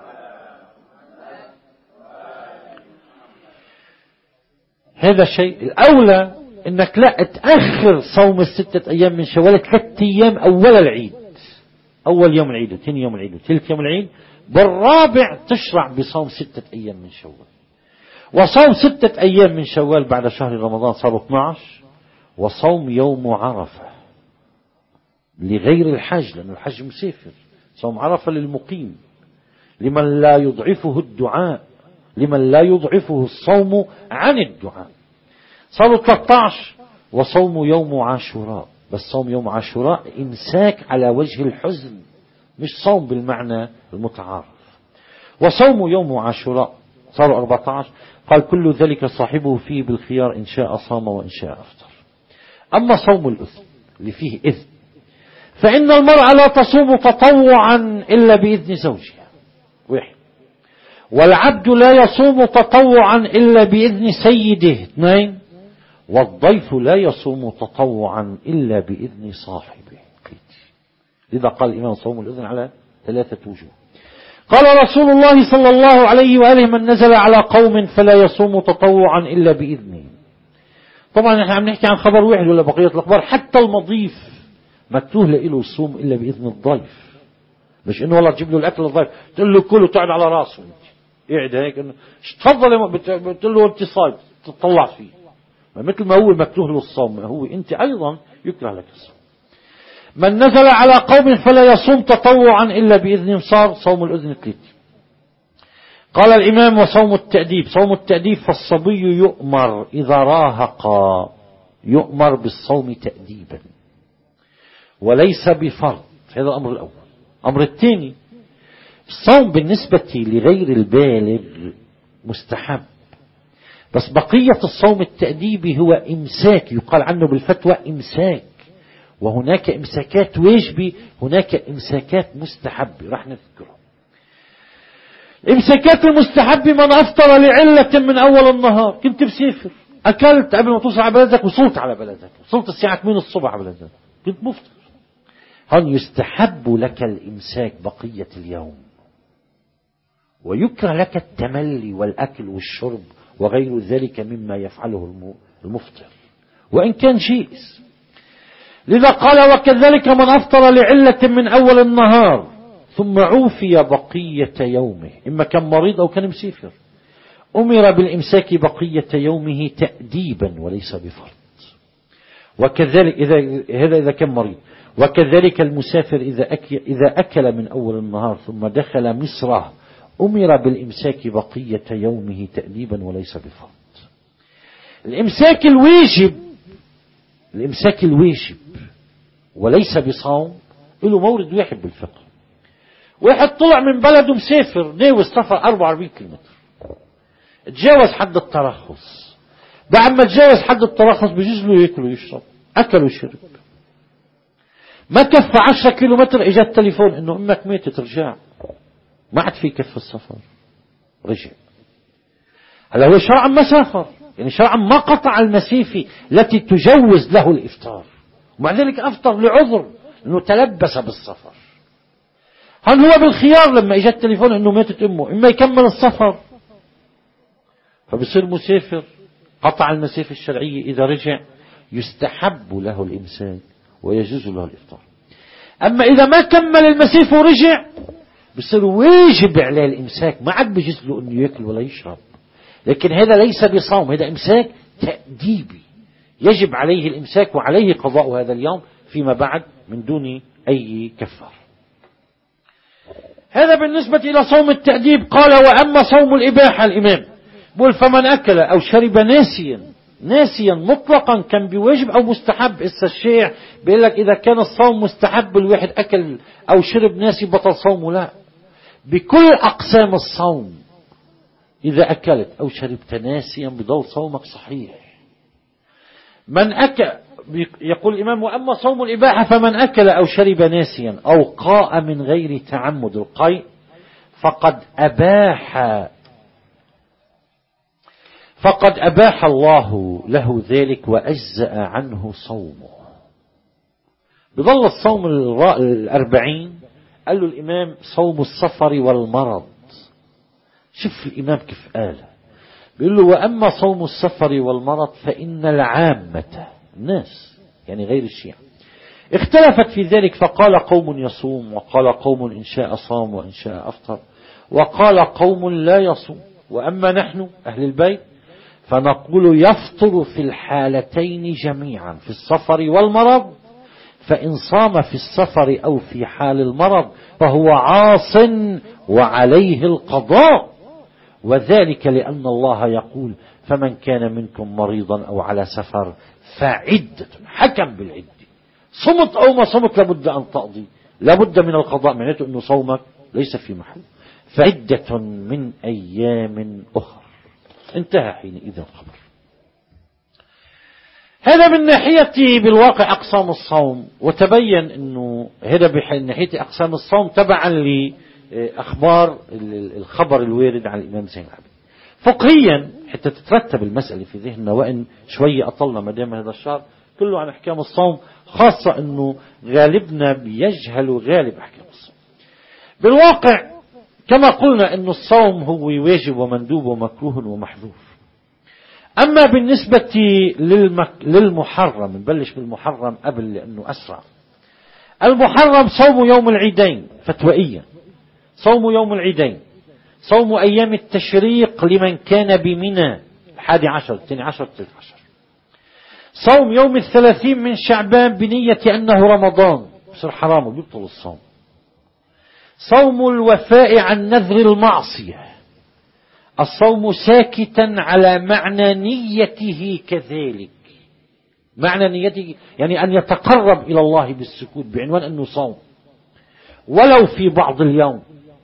هذا الشيء. الأولى إنك لا تأخر صوم الستة أيام من شوال ثلاثة أيام أول العيد، أول يوم العيد وثاني يوم العيد وثالث يوم العيد، بالرابع تشرع بصوم ستة أيام من شوال. وصوم ستة أيام من شوال بعد شهر رمضان صاروا اثني عشر. وصوم يوم عرفة لغير الحج، لأن الحج مسافر. صوم عرفة للمقيم، لمن لا يضعفه الدعاء، لمن لا يضعفه الصوم عن الدعاء. صاروا ثلاثة عشر. وصوم يوم عاشوراء، بس صوم يوم عاشوراء إمساك على وجه الحزن، مش صوم بالمعنى المتعارف. وصوم يوم عاشوراء صاروا أربعة عشر. قال كل ذلك صاحبه فيه بالخيار إن شاء صام وإن شاء أفطر. أما صوم الإثم اللي فيه إذن، فإن المرأة لا تصوم تطوعا إلا بإذن زوجها واحد، والعبد لا يصوم تطوعا إلا بإذن سيده اثنين، والضيف لا يصوم تطوعا إلا بإذن صاحبه. لذا قال الإمام صوم الإذن على ثلاثة وجوه. قال رسول الله صلى الله عليه وآله من نزل على قوم فلا يصوم تطوعا إلا بإذنه. طبعا نحن عم نحكي عن خبر واحد ولا بقية الأخبار. حتى المضيف مكتوب له يصوم إلا بإذن الضيف، مش إنه والله تجيب له الأكل للضيف تقول له كله تقعد على راسه قاعد هيك تفضل بتقول له أنت صايد تطلع فيه، مثل ما هو مكتوب له الصوم هو أنت أيضا يكره لك الصوم. من نزل على قوم فلا يصوم تطوعا إلا بإذن صار صوم الأذن ثلاثة. قال الإمام وصوم التأديب. صوم التأديب فالصبي يؤمر إذا راهق يؤمر بالصوم تأديبا وليس بفرض. هذا الأمر الأول. الأمر الثاني الصوم بالنسبة لغير البالغ مستحب، بس بقية الصوم التأديبي هو إمساك، يقال عنه بالفتوى إمساك، وهناك إمساكات واجبة، هناك إمساكات مستحبة راح نذكرها. الإمساكات المستحبة من أفطر لعلة من أول النهار، كنت بسافر أكلت قبل ما توصل على بلدك وصلت على بلدك، وصلت الساعة ثمانية الصبح على بلدك كنت مفطر، هون يستحب لك الإمساك بقية اليوم. ويكره لك التملي والأكل والشرب وغير ذلك مما يفعله المفطر وإن كان جائز. لذا قال وكذلك من أفطر لعلة من أول النهار ثم عوفي بقية يومه، إما كان مريض أو كان مسافر، أمر بالإمساك بقية يومه تأديبا وليس بفرض. وكذلك إذا هذا إذا كان مريض. وكذلك المسافر إذا أكل, إذا أكل من أول النهار ثم دخل مصره أمر بالإمساك بقية يومه تأديبا وليس بفرض. الإمساك الواجب الإمساك الواجب وليس بصوم له مورد واحد بالفقه. واحد طلع من بلده مسافر ناوي سفر أربعة وأربعين كيلومتر، تجاوز حد الترخص، بعد ما تجاوز حد الترخص بيجوز له ياكل ويشرب، أكل وشرب، ما كفى عشرة كيلومتر اجى التليفون انه امك ماتت رجع، ما عاد في كف السفر رجع. هلا هو شرعا ما سافر، يعني شرعا ما قطع المسافة التي تجوز له الإفطار، ومع ذلك أفطر لعذر أنه تلبس بالسفر. هل هو بالخيار لما اجى التليفون أنه ماتت أمه إما يكمل السفر فبصير مسافر، قطع المسافة الشرعية، إذا رجع يستحب له الإمساك ويجوز له الإفطار. أما إذا ما كمل المسافة ورجع بصير واجب عليه الإمساك، ما عاد بيجوز له أنه يأكل ولا يشرب، لكن هذا ليس بصوم، هذا إمساك تأديبي، يجب عليه الإمساك وعليه قضاء هذا اليوم فيما بعد من دون أي كفار. هذا بالنسبة إلى صوم التأديب. قال وأما صوم الإباحة الإمام بقول فمن أكل أو شرب ناسيا ناسيا مطلقا كان بواجب أو مستحب. إسا الشيع بيقول لك إذا كان الصوم مستحب الواحد أكل أو شرب ناسي بطل صومه، لا، بكل أقسام الصوم إذا أكلت أو شربت ناسيا بضل صومك صحيح. من أكل يقول الإمام وأما صوم الإباحة فمن أكل أو شرب ناسيا أو قاء من غير تعمد القيء فقد أباح فقد أباح الله له ذلك وأجزأ عنه صومه. بظل الصوم الأربعين. قال له الإمام صوم السفر والمرض. شوف الإمام كيف قال، بيقول له وأما صوم السفر والمرض فإن العامة الناس يعني غير الشيعة اختلفت في ذلك، فقال قوم يصوم وقال قوم إن شاء صام وإن شاء أفطر وقال قوم لا يصوم. وأما نحن أهل البيت فنقول يفطر في الحالتين جميعا في السفر والمرض، فإن صام في السفر أو في حال المرض فهو عاص وعليه القضاء، وذلك لأن الله يقول فمن كان منكم مريضا أو على سفر فعدة، حكم بالعدة، صمت أو ما صمت لابد أن تقضي، لابد من القضاء، معناته أنه صومك ليس في محل، فعدة من أيام أخرى. انتهى حينئذ الخبر. هذا من ناحية بالواقع أقسام الصوم، وتبين أنه هذا من ناحية أقسام الصوم تبعا لأخبار الخبر الوارد عن الإمام زين العابدين. فقهيا حتى تترتب المسألة في ذهننا، وإن شوية أطلنا مدام هذا الشهر كله عن أحكام الصوم، خاصة أنه غالبنا بيجهل غالب أحكام الصوم. بالواقع كما قلنا أن الصوم هو واجب ومندوب ومكروه ومحذوف. أما بالنسبة للمك... للمحرم، نبلش بالمحرم قبل لأنه أسرع. المحرم صوم يوم العيدين فتوائيا، صوم يوم العيدين، صوم أيام التشريق لمن كان بمنى الحادي عشر الثاني عشر الثالث عشر، صوم يوم الثلاثين من شعبان بنية أنه رمضان بصير حرام ويبطل الصوم، صوم الوفاء عن نذر المعصية، الصوم ساكتا على معنى نيته كذلك، معنى نيته يعني أن يتقرب إلى الله بالسكوت بعنوان أنه صوم ولو في بعض اليوم.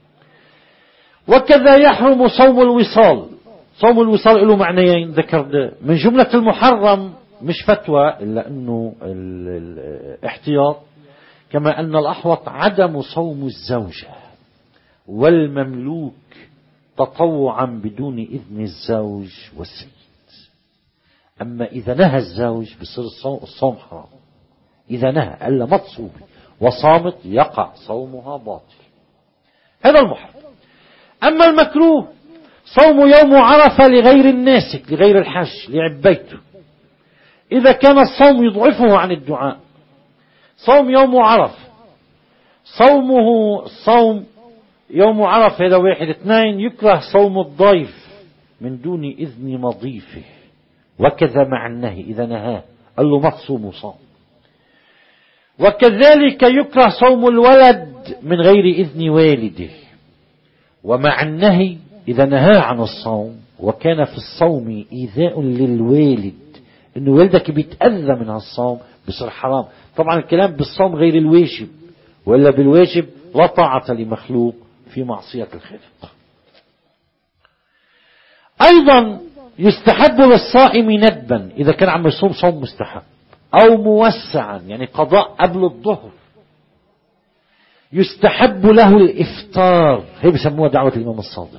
وكذا يحرم صوم الوصال. صوم الوصال له معنيين ذكر ده من جملة المحرم، مش فتوى إلا أنه الاحتياط، كما أن الأحوط عدم صوم الزوجة والمملوك تطوعا بدون إذن الزوج والسيد. أما إذا نهى الزوج بصير الصوم, الصوم حرام. إذا نهى ألا ما تصومي وصامت يقع صومها باطل. هذا المحرم. أما المكروه صوم يوم عرفة لغير الناسك لغير الحج لعبيته، إذا كان الصوم يضعفه عن الدعاء. صوم يوم عرفة، صومه صوم يوم عرفة هذا واحد. اثنين، يكره صوم الضيف من دون إذن مضيفه، وكذا مع النهي إذا نهاه قال له ما تصوم صوم. وكذلك يكره صوم الولد من غير إذن والده، ومع النهي إذا نهى عن الصوم وكان في الصوم إيذاء للوالد، إنه والدك بيتأذى من هالصوم بصير حرام. طبعا الكلام بالصوم غير الواجب، وإلا بالواجب لا طاعة لمخلوق في معصية الخالق. أيضا يستحب للصائم ندبا إذا كان عم يصوم صوم مستحب، أو موسعا يعني قضاء قبل الظهر، يستحب له الإفطار، هي بسموها دعوة الإمام الصادق.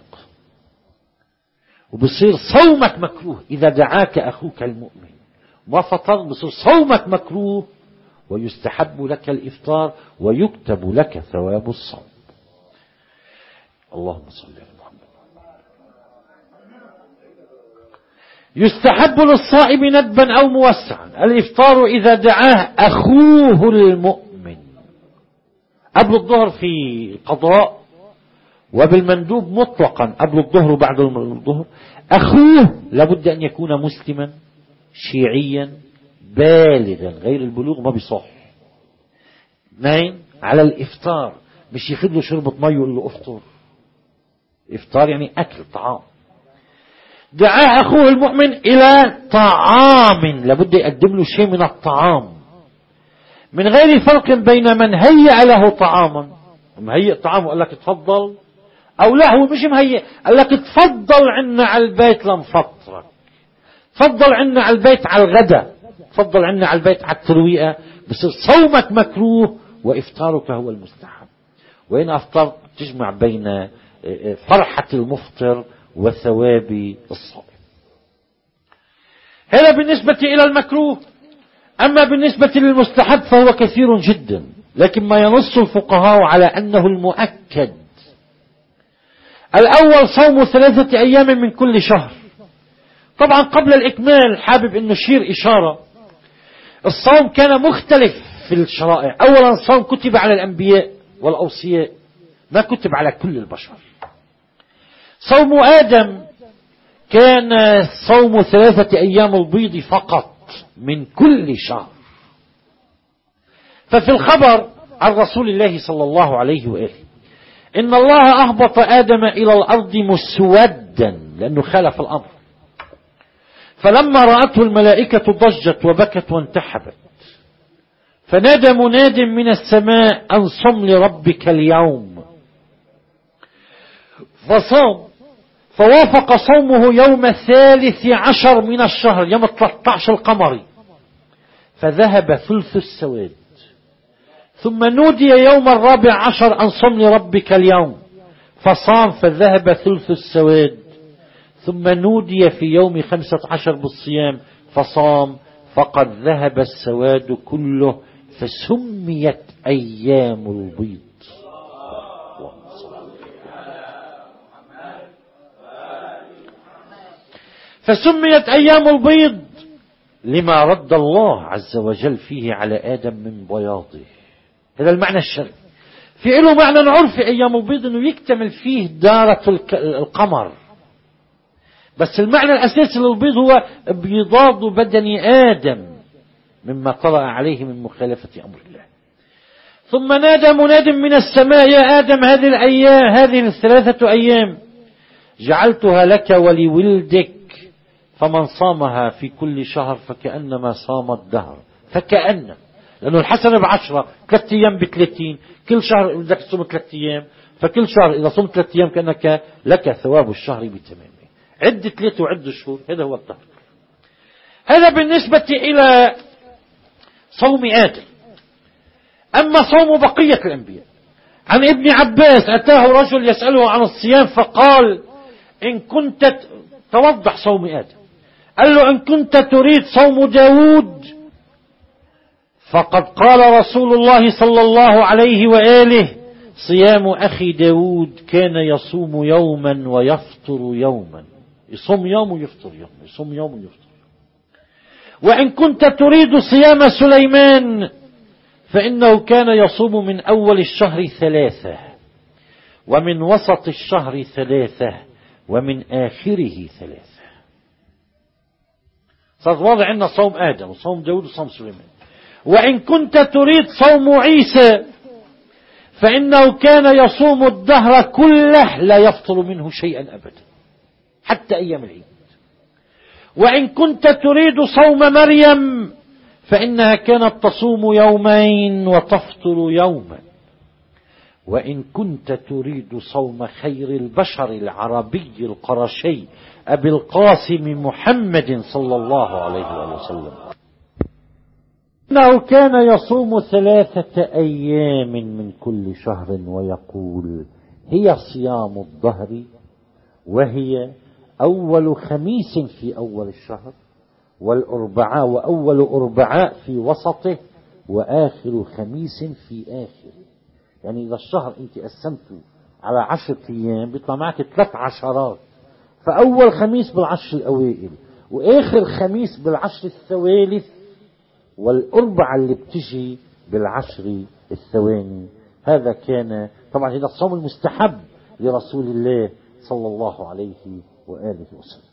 وبصير صومك مكروه إذا دعاك أخوك المؤمن ما فطر، بصير صومك مكروه ويستحب لك الإفطار ويكتب لك ثواب الصوم. اللهم صل على محمد. يستحب للصائم ندبا أو موسعا الإفطار إذا دعاه أخوه المؤمن قبل الظهر في القضاء، وبالمندوب مطلقا قبل الظهر وبعد الظهر. أخوه لابد أن يكون مسلما شيعيا بالغا، غير البلوغ ما بيصح. اثنين، على الإفطار مش ياخذ له شربة مي ويقول له افطر. إفطار يعني أكل طعام. دعاه أخوه المؤمن إلى طعام، لابد يقدم له شيء من الطعام، من غير فرق بين من هيأ له طعاما، مهيئ طعام وقال لك تفضل، أو لا هو مش مهيئ قال لك تفضل عنا على البيت لنفطرك، تفضل عنا على البيت على الغداء، تفضل عنا على البيت على الترويئة. بصير صومك مكروه وإفطارك هو المستحب. وإن أفطرت تجمع بين فرحة المفطر وثواب الصائم. هذا بالنسبة إلى المكروه. أما بالنسبة للمستحب فهو كثير جدا، لكن ما ينص الفقهاء على أنه المؤكد. الأول صوم ثلاثة أيام من كل شهر. طبعا قبل الإكمال حابب أن نشير إشارة، الصوم كان مختلف في الشرائع. أولا الصوم كتب على الأنبياء والأوصياء، ما كتب على كل البشر. صوم آدم كان صوم ثلاثة أيام البيض فقط من كل شهر. ففي الخبر عن رسول الله صلى الله عليه وآله إن الله أهبط آدم إلى الأرض مسودا لأنه خالف الأمر، فلما رأته الملائكة ضجت وبكت وانتحبت، فنادى مناد من السماء أن صم لربك اليوم، فصام، فوافق صومه يوم الثالث عشر من الشهر، يوم ثلاثة عشر القمري، فذهب ثلث السواد. ثم نودي يوم الرابع عشر أن صم لربك اليوم، فصام فذهب ثلث السواد. ثم نودي في يوم خمسة عشر بالصيام فصام، فقد ذهب السواد كله، فسميت أيام البيض. فسميت أيام البيض لما رد الله عز وجل فيه على آدم من بياضه. هذا المعنى الشرعي. في له معنى عرفي أيام البيض أنه يكتمل فيه دارة القمر، بس المعنى الأساسي للبيض هو ابيضاد بدن آدم مما طلع عليه من مخالفة أمر الله. ثم نادى مناد من السماء يا آدم هذه الأيام هذه الثلاثة أيام جعلتها لك ولولدك، فمن صامها في كل شهر فكأنما صام الدهر. فكأن لأنه الحسنة بعشرة، ثلاث أيام بثلاثين، كل شهر بدك تصوم ثلاث أيام، فكل شهر إذا صمت ثلاث أيام كأنك لك ثواب الشهر بتمامه. عد ثلاثة وعد الشهور، هذا هو الدهر. هذا بالنسبة إلى صوم آدم. أما صوم بقية الأنبياء، عن ابن عباس أتاه رجل يسأله عن الصيام فقال إن كنت توضح صوم آدم، قال له إن كنت تريد صوم داود فقد قال رسول الله صلى الله عليه وآله صيام أخي داود كان يصوم يوما ويفطر يوما، يصوم يوم ويفطر يوم، يصوم يوم ويفطر يوم. وإن كنت تريد صيام سليمان فإنه كان يصوم من أول الشهر ثلاثة، ومن وسط الشهر ثلاثة، ومن آخره ثلاثة. صار واضح عندنا صوم آدم وصوم داود وصوم سليمان. وإن كنت تريد صوم عيسى فإنه كان يصوم الدهر كله لا يفطر منه شيئا أبدا حتى أيام العيد. وإن كنت تريد صوم مريم فإنها كانت تصوم يومين وتفطر يوما. وإن كنت تريد صوم خير البشر العربي القرشي أبي القاسم محمد صلى الله عليه وسلم إنه كان يصوم ثلاثة أيام من كل شهر ويقول: هي صيام الدهر، وهي أول خميس في أول الشهر، والأربعاء وأول أربعاء في وسطه، وآخر خميس في آخره. يعني إذا الشهر أنت قسمته على عشرة أيام بيطلع معك ثلاث عشرات، فأول خميس بالعشر الأوائل، وآخر خميس بالعشر الثوالث، والأربعة اللي بتجي بالعشر الثواني. هذا كان طبعا هذا الصوم المستحب لرسول الله صلى الله عليه وآله وسلم.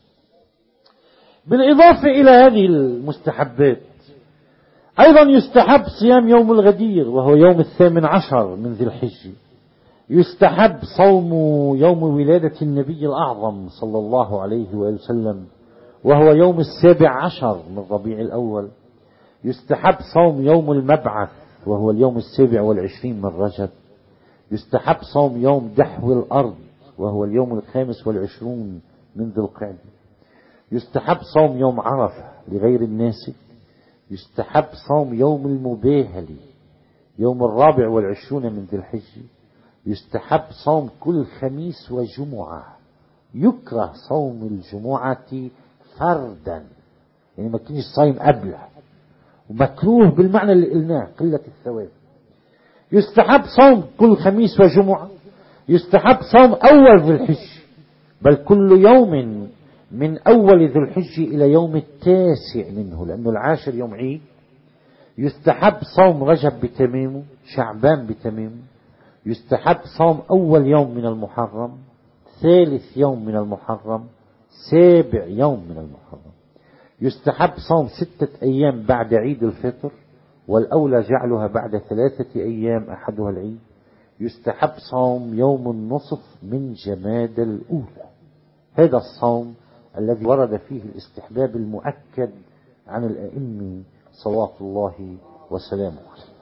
بالإضافة إلى هذه المستحبات أيضا يستحب صيام يوم الغدير وهو يوم الثامن عشر من ذي الحجة. يستحب صوم يوم ولادة النبي الأعظم صلى الله عليه وآله وسلم وهو يوم السابع عشر من ربيع الأول. يستحب صوم يوم المبعث وهو اليوم السابع والعشرين من رجب. يستحب صوم يوم دحو الأرض وهو اليوم الخامس والعشرون من ذي القعدة. يستحب صوم يوم عرفة لغير الناس. يستحب صوم يوم المباهل يوم الرابع والعشرون من ذي الحجة. يستحب صوم كل خميس وجمعة. يكره صوم الجمعة فردا، يعني ما تكونش صايم قبلها، ومكروه بالمعنى اللي قلناه قلة الثواب. يستحب صوم كل خميس وجمعة. يستحب صوم أول ذي الحجة، بل كل يوم من أول ذي الحجة إلى يوم التاسع منه، لأنه العاشر يوم عيد. يستحب صوم رجب بتمامه، شعبان بتمامه. يستحب صوم أول يوم من المحرم، ثالث يوم من المحرم، سابع يوم من المحرم. يستحب صوم ستة أيام بعد عيد الفطر، والأولى جعلها بعد ثلاثة أيام أحدها العيد. يستحب صوم يوم النصف من جماد الأولى. هذا الصوم الذي ورد فيه الاستحباب المؤكد عن الأئمة صلوات الله وسلامه عليه.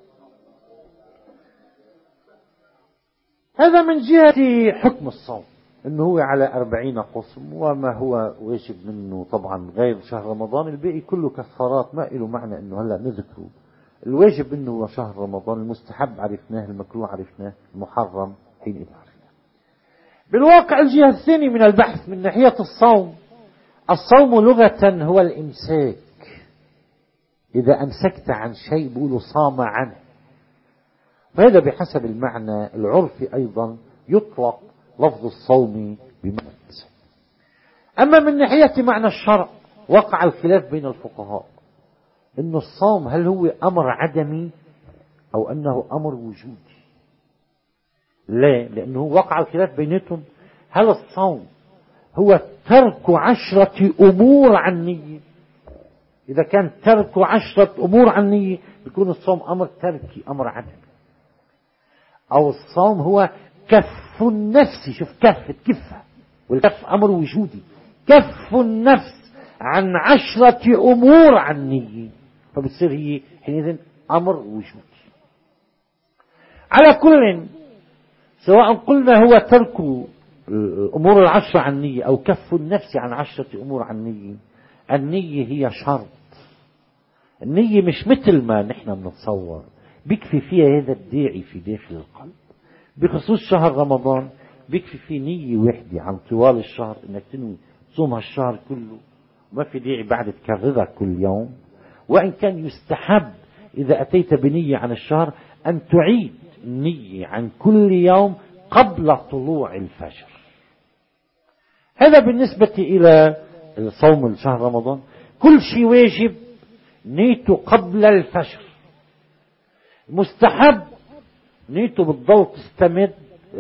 هذا من جهة حكم الصوم، انه هو على أربعين قسم، وما هو واجب منه طبعا غير شهر رمضان، الباقي كله كفارات ما له معنى انه هلا نذكره. الواجب انه هو شهر رمضان، المستحب عرفناه، المكروه عرفناه، المحرم حينئذ عرفناه. بالواقع الجهة الثانية من البحث من ناحية الصوم، الصوم لغة هو الإمساك. إذا أمسكت عن شيء بيقولوا صام عنه، وهذا بحسب المعنى العرفي أيضا يطلق لفظ الصوم بمعنى الإمساك. أما من ناحية معنى الشرع وقع الخلاف بين الفقهاء إنه الصوم هل هو أمر عدمي أو أنه أمر وجودي. لا، لأنه وقع الخلاف بيناتهم هل الصوم هو ترك عشرة أمور عن نية. إذا كان ترك عشرة أمور عن نية بيكون الصوم أمر تركي، أمر عدمي. أو الصوم هو كف النفس، شوف كف كفة، والكف أمر وجودي، كف النفس عن عشرة أمور عن نية، فبتصير هي حينئذ أمر وجودي. على كل، سواء قلنا هو ترك الأمور العشرة عن نية أو كف النفس عن عشرة أمور عن نية، النية هي شرط. النية مش مثل ما نحن بنتصور بيكفي فيها هذا الداعي في داخل القلب. بخصوص شهر رمضان بيكفي فيه نية واحدة عن طوال الشهر انك تنوي تصوم هالشهر كله، ما في داعي بعد تكررها كل يوم. وإن كان يستحب إذا أتيت بنية عن الشهر أن تعيد النية عن كل يوم قبل طلوع الفجر. هذا بالنسبة إلى صوم شهر رمضان. كل شيء واجب نيته قبل الفجر. مستحب نيته بالضوء تستمد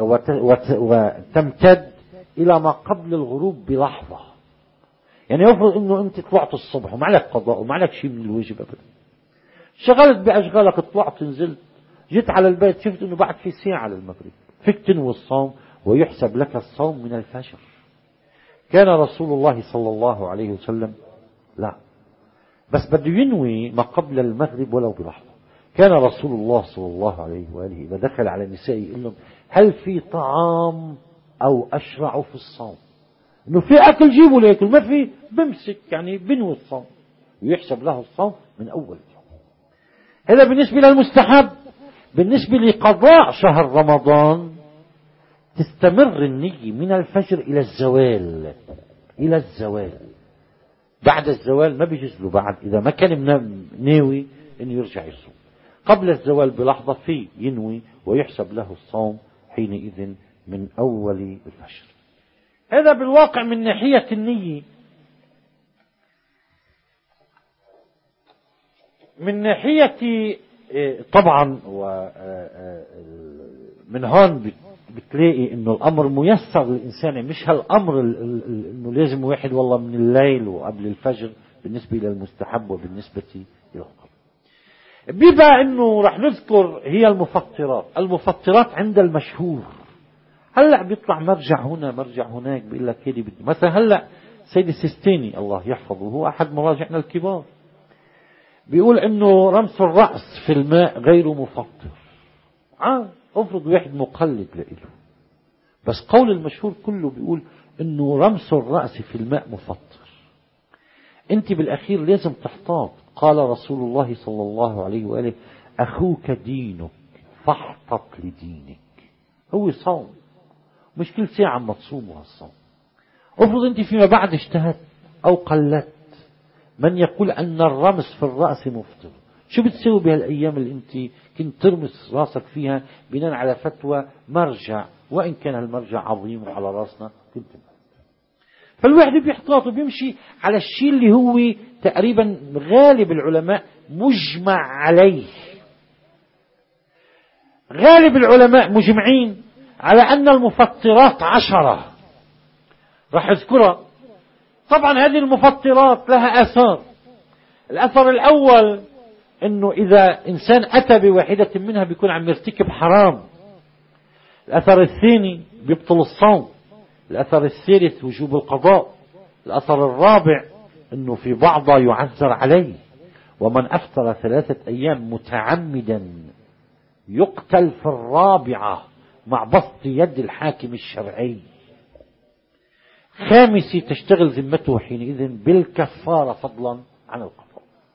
وتمتد إلى ما قبل الغروب بلحظة. يعني يفرض أنه أنت طلعت الصبح وما عليك قضاء وما عليك شيء من الواجب أبدا، شغلت بأشغالك، طلعت نزلت، جيت على البيت شفت أنه بعد في ساعة للمغرب، فيك تنوي الصوم ويحسب لك الصوم من الفجر. كان رسول الله صلى الله عليه وسلم لا، بس بده ينوي ما قبل المغرب ولو بلحظة. كان رسول الله صلى الله عليه وآله إذا دخل على النساء يقول لهم هل في طعام أو أشرع في الصوم؟ إنه في أكل جيبوا ليأكل، ما في بمسك يعني بنوي الصوم ويحسب له الصوم من أول يوم. هذا بالنسبة للمستحب. بالنسبة لقضاء شهر رمضان تستمر النية من الفجر إلى الزوال، إلى الزوال. بعد الزوال ما بيجوز له بعد إذا ما كان ناوي إنه يرجع يصوم. قبل الزوال بلحظة فيه ينوي ويحسب له الصوم حينئذ من أول الفجر. هذا بالواقع من ناحية النية. من ناحية طبعا ومن هون بتلاقي انه الامر ميسر للانسان، مش هالامر انه لازم واحد والله من الليل وقبل الفجر بالنسبة للمستحب وبالنسبة للقبل. بيبقى انه رح نذكر هي المفطرات. المفطرات عند المشهور هلا بيطلع مرجع هنا مرجع هناك بيقول لك هذه مثلا هلا سيد السيستاني الله يحفظه هو احد مراجعنا الكبار بيقول انه رمس الرأس في الماء غير مفطر. عاد افرض واحد مقلد لإله، بس قول المشهور كله بيقول انه رمس الرأس في الماء مفطر. انت بالاخير لازم تحتاط. قال رسول الله صلى الله عليه وآله اخوك دينك فاحتط لدينك. هو صوم، مش كل ساعة عم تصوموا هالصوم. افرض انت فيما بعد اجتهدت او قلت، من يقول ان الرمس في الرأس مفطر؟ شو بتسوي بهالايام اللي انت كنت ترمس راسك فيها بناء على فتوى مرجع، وان كان المرجع عظيم على راسنا كنت. فالواحد بيحتاط وبيمشي على الشيء اللي هو تقريبا غالب العلماء مجمع عليه. غالب العلماء مجمعين على أن المفطرات عشرة راح أذكرها. طبعا هذه المفطرات لها آثار. الأثر الأول أنه إذا إنسان أتى بواحدة منها بيكون عم يرتكب حرام. الأثر الثاني بيبطل الصوم. الأثر الثالث وجوب القضاء. الأثر الرابع أنه في بعضها يعذر عليه، ومن أفطر ثلاثة أيام متعمدا يقتل في الرابعة مع بسط يد الحاكم الشرعي. خامسي تشتغل ذمته حينئذ بالكفارة فضلا عن القضاء.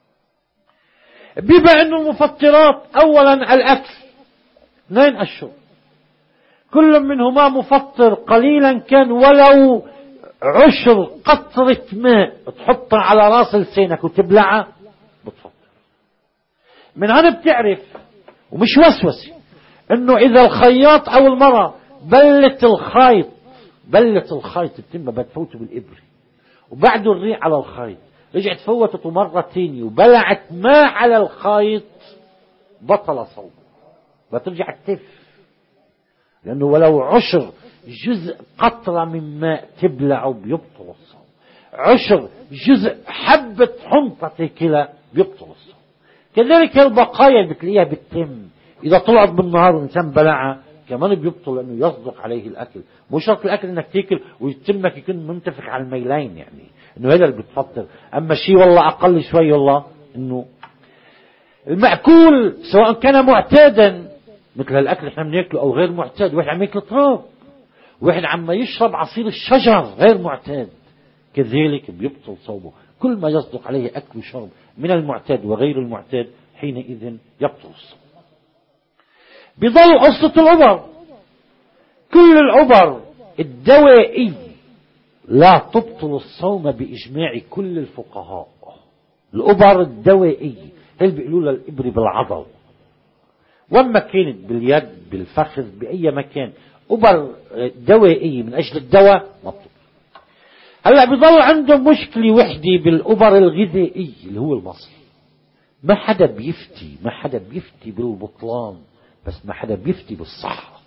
بما أن المفطرات أولا الأكل، اثنين الشرب، كل منهما مفطر قليلا كان ولو عشر قطرة ماء تحطها على راس لسانك وتبلعها بتفطر. من هنا بتعرف ومش وسوسة انه اذا الخياط او المرأة بلت الخيط بلت الخيط بتم بتفوته بالابرة وبعده الريق على الخيط، رجعت فوتته مرة تانية وبلعت ماء على الخيط، بطل صوم. بترجع تف، لانه ولو عشر جزء قطرة من ماء تبلعه بيبطل الصوم. عشر جزء حبة حنطة كلا بيبطل الصوم. كذلك البقايا اللي بتلاقيها بالتم إذا طلعت بالنهار والإنسان بلعها كمان بيبطل، لأنه يصدق عليه الأكل. مش شرط الأكل إنك تاكل ويتمك يكون منتفق على الميلين، يعني إنه هذا اللي بتفطر. أما شيء والله أقل شوي والله إنه المأكول سواء كان معتادا مثل الأكل اللي احنا بناكله أو غير معتاد. واحد عم ياكل تراب، واحد عم يشرب عصير الشجر غير معتاد، كذلك بيبطل صومه. كل ما يصدق عليه أكل وشرب من المعتاد وغير المعتاد حينئذ يبطل الصوم. بضل قصة العبر. كل العبر الدوائي لا تبطل الصوم بإجماع كل الفقهاء. العبر الدوائي اللي بيقولوا لها الإبر بالعضل، وما كانت باليد بالفخذ بأي مكان أبر دوائية من أجل الدواء مطلوب. هلأ بيضل عنده مشكلة وحدة بالأبر الغذائية اللي هو المصل. ما حدا بيفتي ما حدا بيفتي بالبطلان، بس ما حدا بيفتي بالصحة.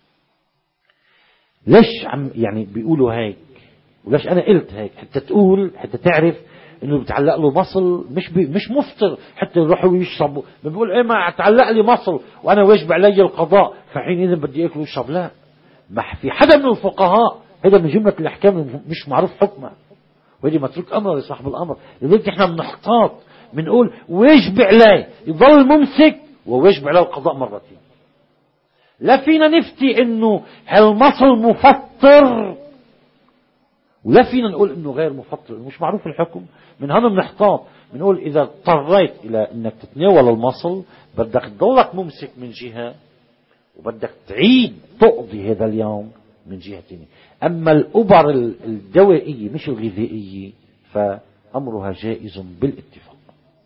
ليش عم يعني بيقولوا هيك؟ وليش أنا قلت هيك؟ حتى تقول حتى تعرف إنه بتعلق له مصل مش بي مش مفطر، حتى يروحوا يشربوا. ما بيقول إيه ما تعلق لي مصل وأنا واجب علي القضاء فحينئذ بدي أكل وأشرب. لا، ما في حدا من الفقهاء هذا من جملة الأحكام مش معروف حكمه، وهذه متروك أمر لصاحب الأمر. لذلك إحنا بنحتاط بنقول واجب عليه يضل ممسك وواجب عليه القضاء مرتين. لا فينا نفتي إنه هالمصل مفطر ولا فينا نقول إنه غير مفطر، مش معروف الحكم. من هنا بنحتاط بنقول إذا اضطريت إلى إنك تتناول المصل بدك تضلك ممسك من جهة وبدك تعيد تقضي هذا اليوم من جهة ثانية. أما الأبر الدوائية مش الغذائية فأمرها جائز بالاتفاق.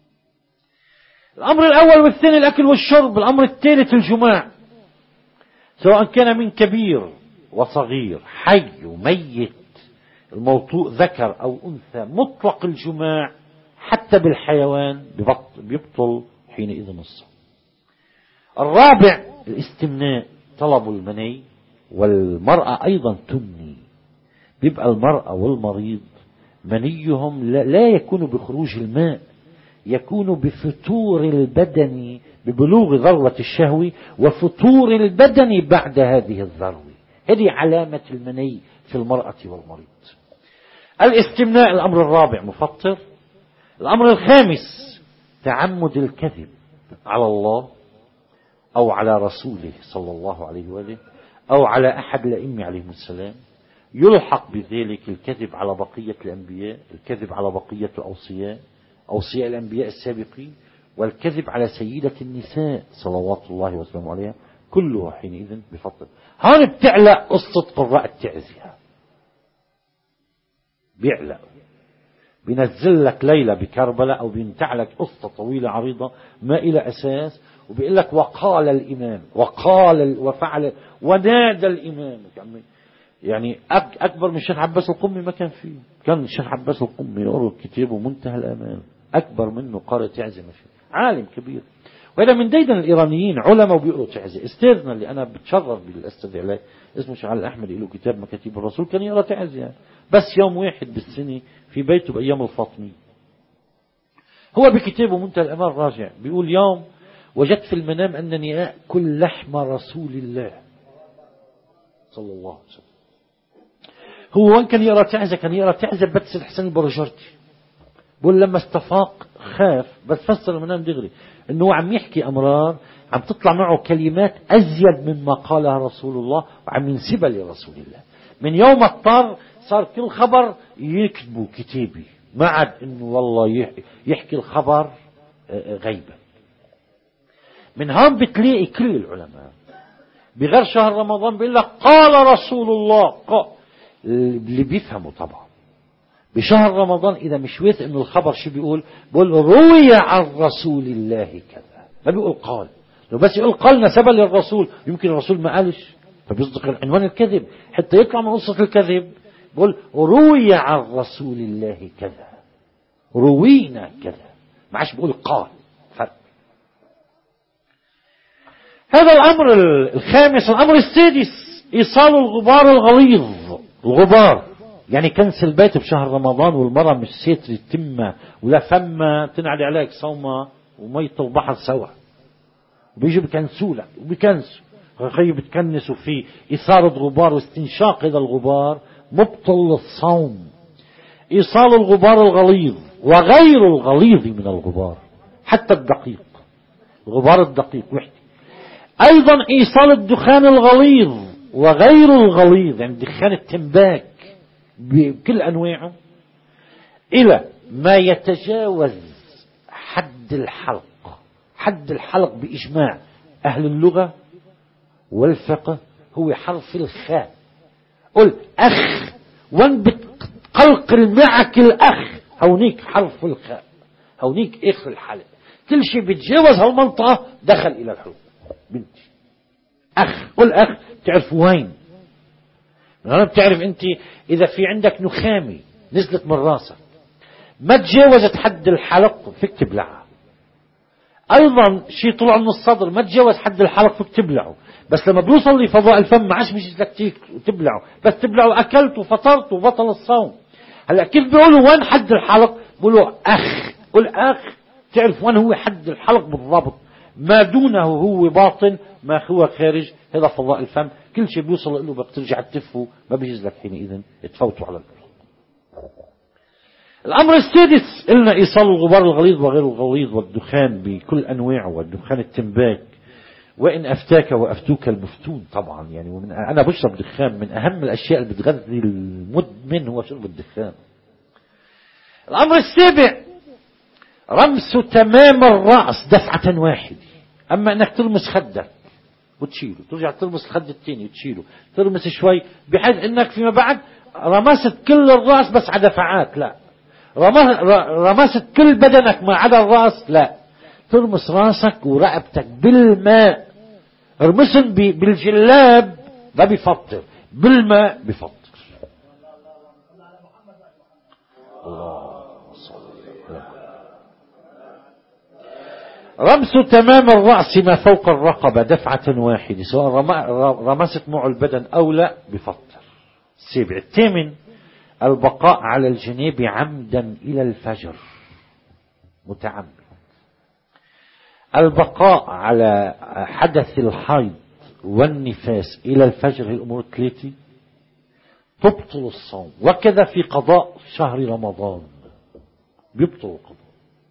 الأمر الأول والثاني الأكل والشرب. الأمر الثالث الجماع، سواء كان من كبير وصغير حي وميت الموطوء ذكر أو أنثى. مطلق الجماع حتى بالحيوان بيبطل حينئذ الصوم. الرابع الاستمناء، طلب المني، والمرأة أيضا تمني. بيبقى المرأة والمريض منيهم لا يكون بخروج الماء، يكون بفتور البدن ببلوغ ذروة الشهوة وفتور البدن بعد هذه الذروة. هذه علامة المني في المرأة والمريض. الاستمناء الأمر الرابع مفطر. الأمر الخامس تعمد الكذب على الله أو على رسوله صلى الله عليه وآله أو على أحد الأئمة عليهم السلام. يلحق بذلك الكذب على بقية الأنبياء، الكذب على بقية الأوصياء أوصياء الأنبياء السابقين، والكذب على سيدة النساء صلوات الله وسلامه عليها، كله حينئذ بفضل. هون بتعلق قصة قراء التعزية، بيعلق بينزل لك ليلة بكربلاء أو بينتع لك قصة طويلة عريضة ما إلى أساس، وبيقول لك وقال الإمام وقال وفعل ونادى الإمام. يعني أكبر من الشيخ عباس القمي ما كان فيه. كان الشيخ عباس القمي يقرأ كتابه منتهى الأمان، أكبر منه قارئ تعزية ما فيه، عالم كبير. وهذا من ديدن الإيرانيين علماء وبيقرأوا تعزية. استاذنا اللي أنا بتشرف بالاستاذ عليه اسمه شعال الأحمد له كتاب مكاتيب الرسول، كان يقرأ تعزية بس يوم واحد بالسنة في بيته بأيام الفاطمي. هو بكتابه منتهى الأمان راجع بيقول يوم وجدت في المنام أنني أكل لحم رسول الله صلى الله عليه وسلم. هو وين كان يقرأ تعزة؟ كان يقرأ تعزة بس الحسن البرجرتي. بقول لما استفاق خاف بس فسر المنام دغري انه هو عم يحكي امرار عم تطلع معه كلمات ازيد مما قالها رسول الله وعم ينسبها لرسول الله. من يوم اضطر صار كل خبر يكتبوا كتابي، ما عاد انه والله يحكي الخبر غيبة. من هون بتلاقي كل العلماء بغير شهر رمضان بيقول لك قال رسول الله قال. اللي بيفهموا طبعا بشهر رمضان إذا مش واثق إنه الخبر شو بيقول، بيقول روي عن رسول الله كذا، ما بيقول قال. لو بس يقول قال نسبة للرسول يمكن الرسول ما قالش فبيصدق عنوان الكذب. حتى يطلع من قصة الكذب بيقول روي عن رسول الله كذا، روينا كذا، ما عادش بيقول قال. فرق. هذا الأمر الخامس. الأمر السادس إيصال الغبار الغليظ. الغبار يعني كنس البيت بشهر رمضان والمرأة مش ساترة تمة ولا فمة تنعلي عليك صومة وميت البحر سوا، وبيجي بكنسوا لك وبكنسوا خي بتكنسوا فيه. إثارة غبار واستنشاق هذا الغبار مبطل للصوم. إيصال الغبار الغليظ وغير الغليظ من الغبار، حتى الدقيق، الغبار الدقيق وحدي. أيضا إيصال الدخان الغليظ وغير الغليظ، يعني دخان التنباك بكل أنواعه إلى ما يتجاوز حد الحلق. حد الحلق بإجماع أهل اللغة والفقه هو حرف الخاء. قل أخ وان بتقلقل معك الأخ، هونيك حرف الخاء، هونيك إخر الحلق. كل شيء بيتجاوز هالمنطقة دخل إلى الحلق. بنتي. أخ، قل أخ تعرف وين. أنا بتعرف أنت إذا في عندك نخامة نزلت من راسك ما تجاوزت حد الحلق فيك تبلعها. أيضا شيء طلع من الصدر ما تجاوز حد الحلق فيك تبلعه، بس لما بيوصل لفضاء الفم ما عادش بيجي لك تيك وتبلعه، بس تبلعه أكلت وفطرت وبطل الصوم. هلا كيف بيقولوا وين حد الحلق؟ بيقولوا أخ. قل أخ تعرف وين هو حد الحلق بالضبط، ما دونه هو باطن، ما هو خارج، هذا فضاء الفم. كل شيء بيوصل له بدك ترجع تفه، ما بيجوز لك حينئذ تفوتوا على الأرض. الأمر السادس قلنا إيصال الغبار الغليظ وغير الغليظ والدخان بكل أنواعه، والدخان التنباك. وإن أفتاك وأفتوك المفتون، طبعا يعني ومن أنا بشرب دخان، من أهم الأشياء اللي بتغذي المدمن هو شرب الدخان. الأمر السابع رمس تمام الرأس دفعة واحدة. أما أنك ترمس خدك وتشيله، ترجع ترمس الخد الثاني وتشيله، ترمس شوي، بحيث أنك فيما بعد رمست كل الرأس بس على دفعات، لا، رمست كل بدنك ما عدا الرأس، لا، ترمس راسك ورقبتك بالماء. ارمسن بالجلاب ما بيفطر، بالماء بيفطر. الله صلى. رمس تمام الرأس ما فوق الرقبة دفعة واحدة، سواء رمست معه البدن أو لا بفطر. السابع. الثامن البقاء على الجناب عمدا إلى الفجر، متعمد. البقاء على حدث الحيض والنفاس إلى الفجر، هي الأمور الثلاثة تبطل الصوم، وكذا في قضاء شهر رمضان بيبطل القضاء.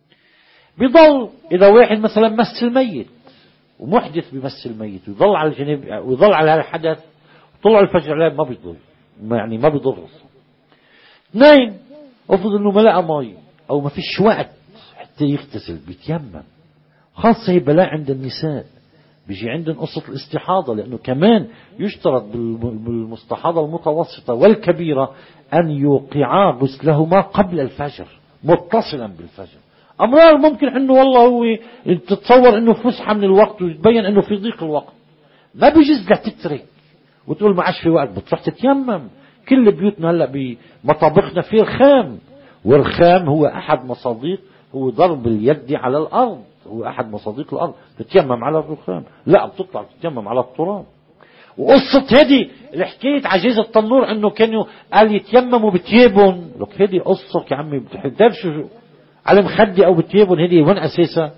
بيضل إذا واحد مثلا مس الميت ومحدث بمس الميت ويضل على الجناب ويضل على هذا الحدث، طلع الفجر عليه ما بيضل، يعني ما بيضر الصوم. اثنين، افرض انه ما لقى مي او ما فيش وقت حتى يغتسل، بيتيمم. خاصة هي بلاء عند النساء، بيجي عندهم قصة الاستحاضة، لأنه كمان يشترط بالمستحاضة المتوسطة والكبيرة أن يوقعا غسلهما قبل الفجر متصلا بالفجر. أمرار ممكن أنه والله هو تتصور أنه فسحة من الوقت ويتبين أنه في ضيق الوقت، ما بيجوز لك تترك وتقول ما عادش في وقت، بتروح تتيمم. كل بيوتنا هلأ بمطابخنا فيه الخام، والخام هو أحد مصاديق، هو ضرب اليد على الأرض، هو أحد مصاديق الأرض. تتيمم على الرخام، لا بتطلع تتيمم على التراب. وقصة هذه الحكاية عجيز التنور أنه كانوا قال يتيمموا بتيابون، لك هذه قصة يا عمي بتحدث شو على مخدي أو بتيابون، هذه وين أساسها؟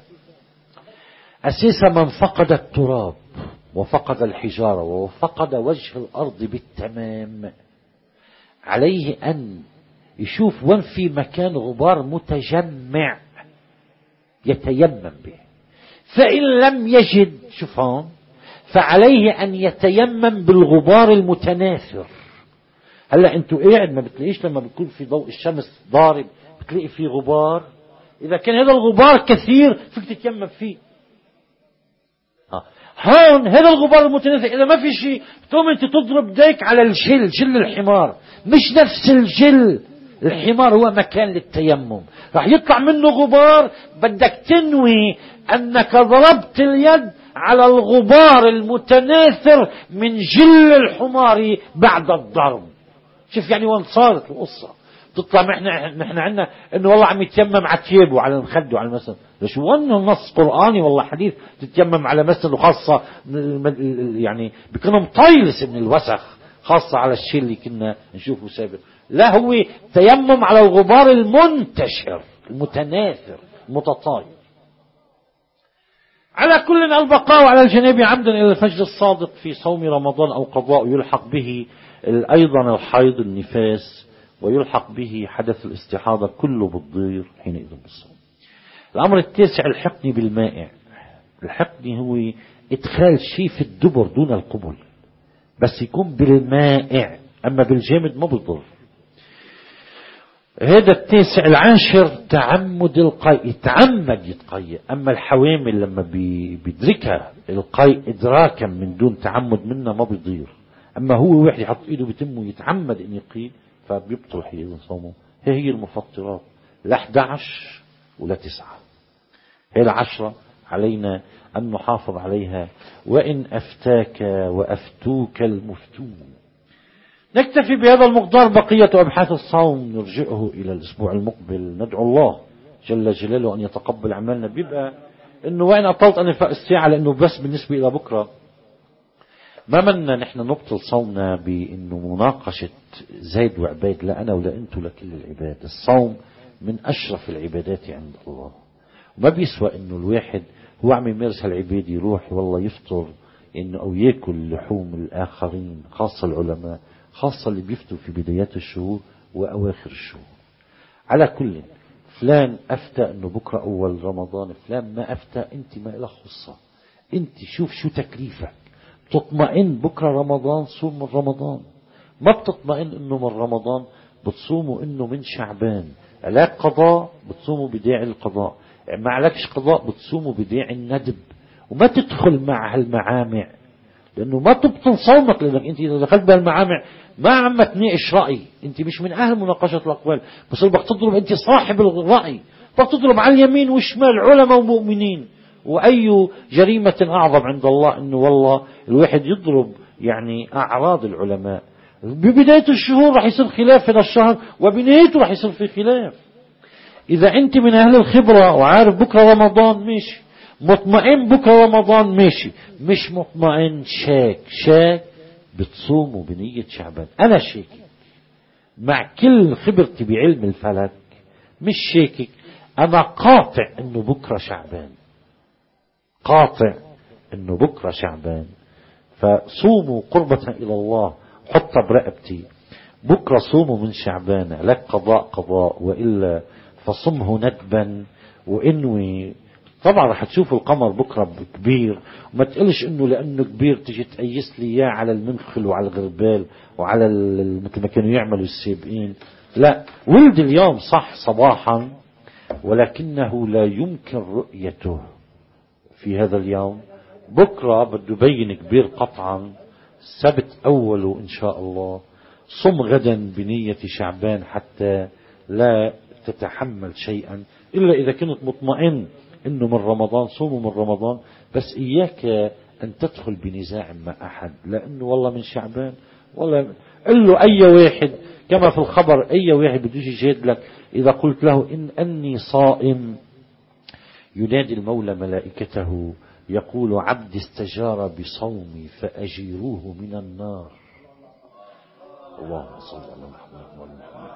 أساسها من فقد التراب وفقد الحجارة وفقد وجه الأرض بالتمام، عليه أن يشوف وين في مكان غبار متجمع يتيمم به. فإن لم يجد، شوف هون، فعليه أن يتيمم بالغبار المتناثر. هلا انتوا قاعد ما بتلاقيش لما بيكون في ضوء الشمس ضارب بتلاقي فيه غبار؟ إذا كان هذا الغبار كثير فيك تتيمم فيه. آه. هون هذا الغبار المتناثر إذا ما في شيء تقوم أنت تضرب ديك على الجل، جل الحمار، مش نفس الجل. الحمار هو مكان للتيمم، راح يطلع منه غبار، بدك تنوي أنك ضربت اليد على الغبار المتناثر من جل الحمار بعد الضرب. شوف يعني وين صارت القصة. تطلع نحن نحن عندنا انه والله عم يتيمم على ثيابه وعلى الخد وعلى المسند، ليش وانه نص قرآني والله حديث تتيمم على مسند، وخاصة يعني بيكون مطيلس من الوسخ، خاصة على الشيء اللي كنا نشوفه سابق. لا، هو تيمم على الغبار المنتشر المتناثر المتطاير. على كل البقاء على الجناب عمدا إلى الفجر الصادق في صوم رمضان أو قضاء، يلحق به أيضا الحيض النفاس، ويلحق به حدث الاستحاضة، كله بالضير حينئذ بالصوم. الأمر التاسع الحقني بالمائع. الحقني هو إدخال شيء في الدبر دون القبل، بس يكون بالمائع، أما بالجامد ما بيضر. هذا التاسع. العاشر تعمد القيء، يتعمد يتقيء. أما الحوامل لما بيدركها القيء إدراكا من دون تعمد منه ما بيضير. أما هو واحد يحط إيده بتمه يتعمد إن يقيء فبيبطل حيث صومه. هي هي المفطرات، لا أحد عشر ولا تسعة، هي العشرة علينا أن نحافظ عليها. وإن أفتاك وأفتوك المفتون. نكتفي بهذا المقدار. بقية أبحاث الصوم نرجئه إلى الأسبوع المقبل. ندعو الله جل جلاله أن يتقبل أعمالنا. بيبقى إنه وين أطلت أنا فوق الساعة، لأنه بس بالنسبة إلى بكرة ما منا نحن نبطل صومنا بإنه مناقشة زيد وعبيد، لا أنا ولا أنتم لكل العباد. الصوم من أشرف العبادات عند الله، وما بيسوى إنه الواحد هو عم يمارس هالعباد يروح والله يفطر إنه أو يأكل لحوم الآخرين، خاصة العلماء، خاصة اللي بيفتوا في بدايات الشهور وأواخر الشهور. على كل فلان أفتى إنه بكرة أول رمضان، فلان ما أفتى، أنت ما إلها خصة. أنت شوف شو تكليفك. تطمئن بكرة رمضان صوم من رمضان، ما بتطمئن إنه من رمضان بتصوموا إنه من شعبان. علاك قضاء بتصوموا بداعي القضاء، ما عليكش قضاء بتصوموا بداعي الندب. وما تدخل مع هالمعامع لأنه ما تبطل صومك، لأنك أنت إذا دخلت بهالمعامع ما عم تناقش رأي، أنت مش من أهل مناقشة الأقوال، بس بدك تضرب أنت صاحب الرأي، بدك تضرب على اليمين والشمال علماء ومؤمنين. وأي جريمة أعظم عند الله إنه والله الواحد يضرب يعني أعراض العلماء. ببداية الشهور رح يصير خلاف في الشهر، وبنهايته رح يصير في خلاف. إذا أنت من أهل الخبرة وعارف بكرة رمضان ماشي، مطمئن بكرة رمضان ماشي، مش مطمئن شاك شاك بتصوموا بنية شعبان. أنا شاكك مع كل خبرتي بعلم الفلك، مش شاكك، أنا قاطع إنه بكرة شعبان، قاطع إنه بكرة شعبان. فصوموا قربة إلى الله، حطها برقبتي، بكرة صوموا من شعبان. لك قضاء قضاء، وإلا فصمه ندبا وإنوي. طبعا رح تشوفوا القمر بكرة كبير، وما تقلش إنه لأنه كبير تجي تقيس لي إياه على المنخل وعلى الغربال وعلى مثل ما كانوا يعملوا السابقين. لا، ولد اليوم صح صباحا، ولكنه لا يمكن رؤيته في هذا اليوم. بكرة بده يبين كبير قطعا. سبت أوله إن شاء الله. صم غدا بنية شعبان حتى لا تتحمل شيئا، إلا إذا كنت مطمئن إنه من رمضان. صوموا من رمضان، بس إياك أن تدخل بنزاع مع أحد، لأنه والله من شعبان. والله قل له أي واحد كما في الخبر، أي واحد بده يجي لك إذا قلت له إن أني صائم، ينادي المولى ملائكته يقول عبد استجار بصومي فأجيروه من النار. اللهم صل على محمد وعلى محمد.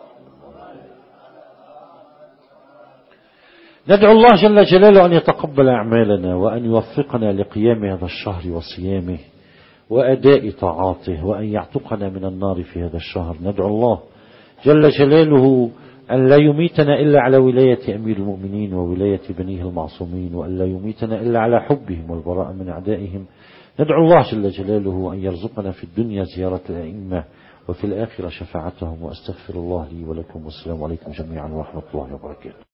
ندعو الله جل جلاله أن يتقبل أعمالنا، وأن يوفقنا لقيام هذا الشهر وصيامه وأداء طاعاته، وأن يعتقنا من النار في هذا الشهر. ندعو الله جل جلاله أن لا يميتنا إلا على ولاية أمير المؤمنين وولاية بنيه المعصومين، وأن لا يميتنا إلا على حبهم والبراء من أعدائهم. ندعو الله جل جلاله أن يرزقنا في الدنيا زيارة الأئمة، وفي الآخرة شفاعتهم. وأستغفر الله لي ولكم، والسلام عليكم جميعا ورحمة الله وبركاته.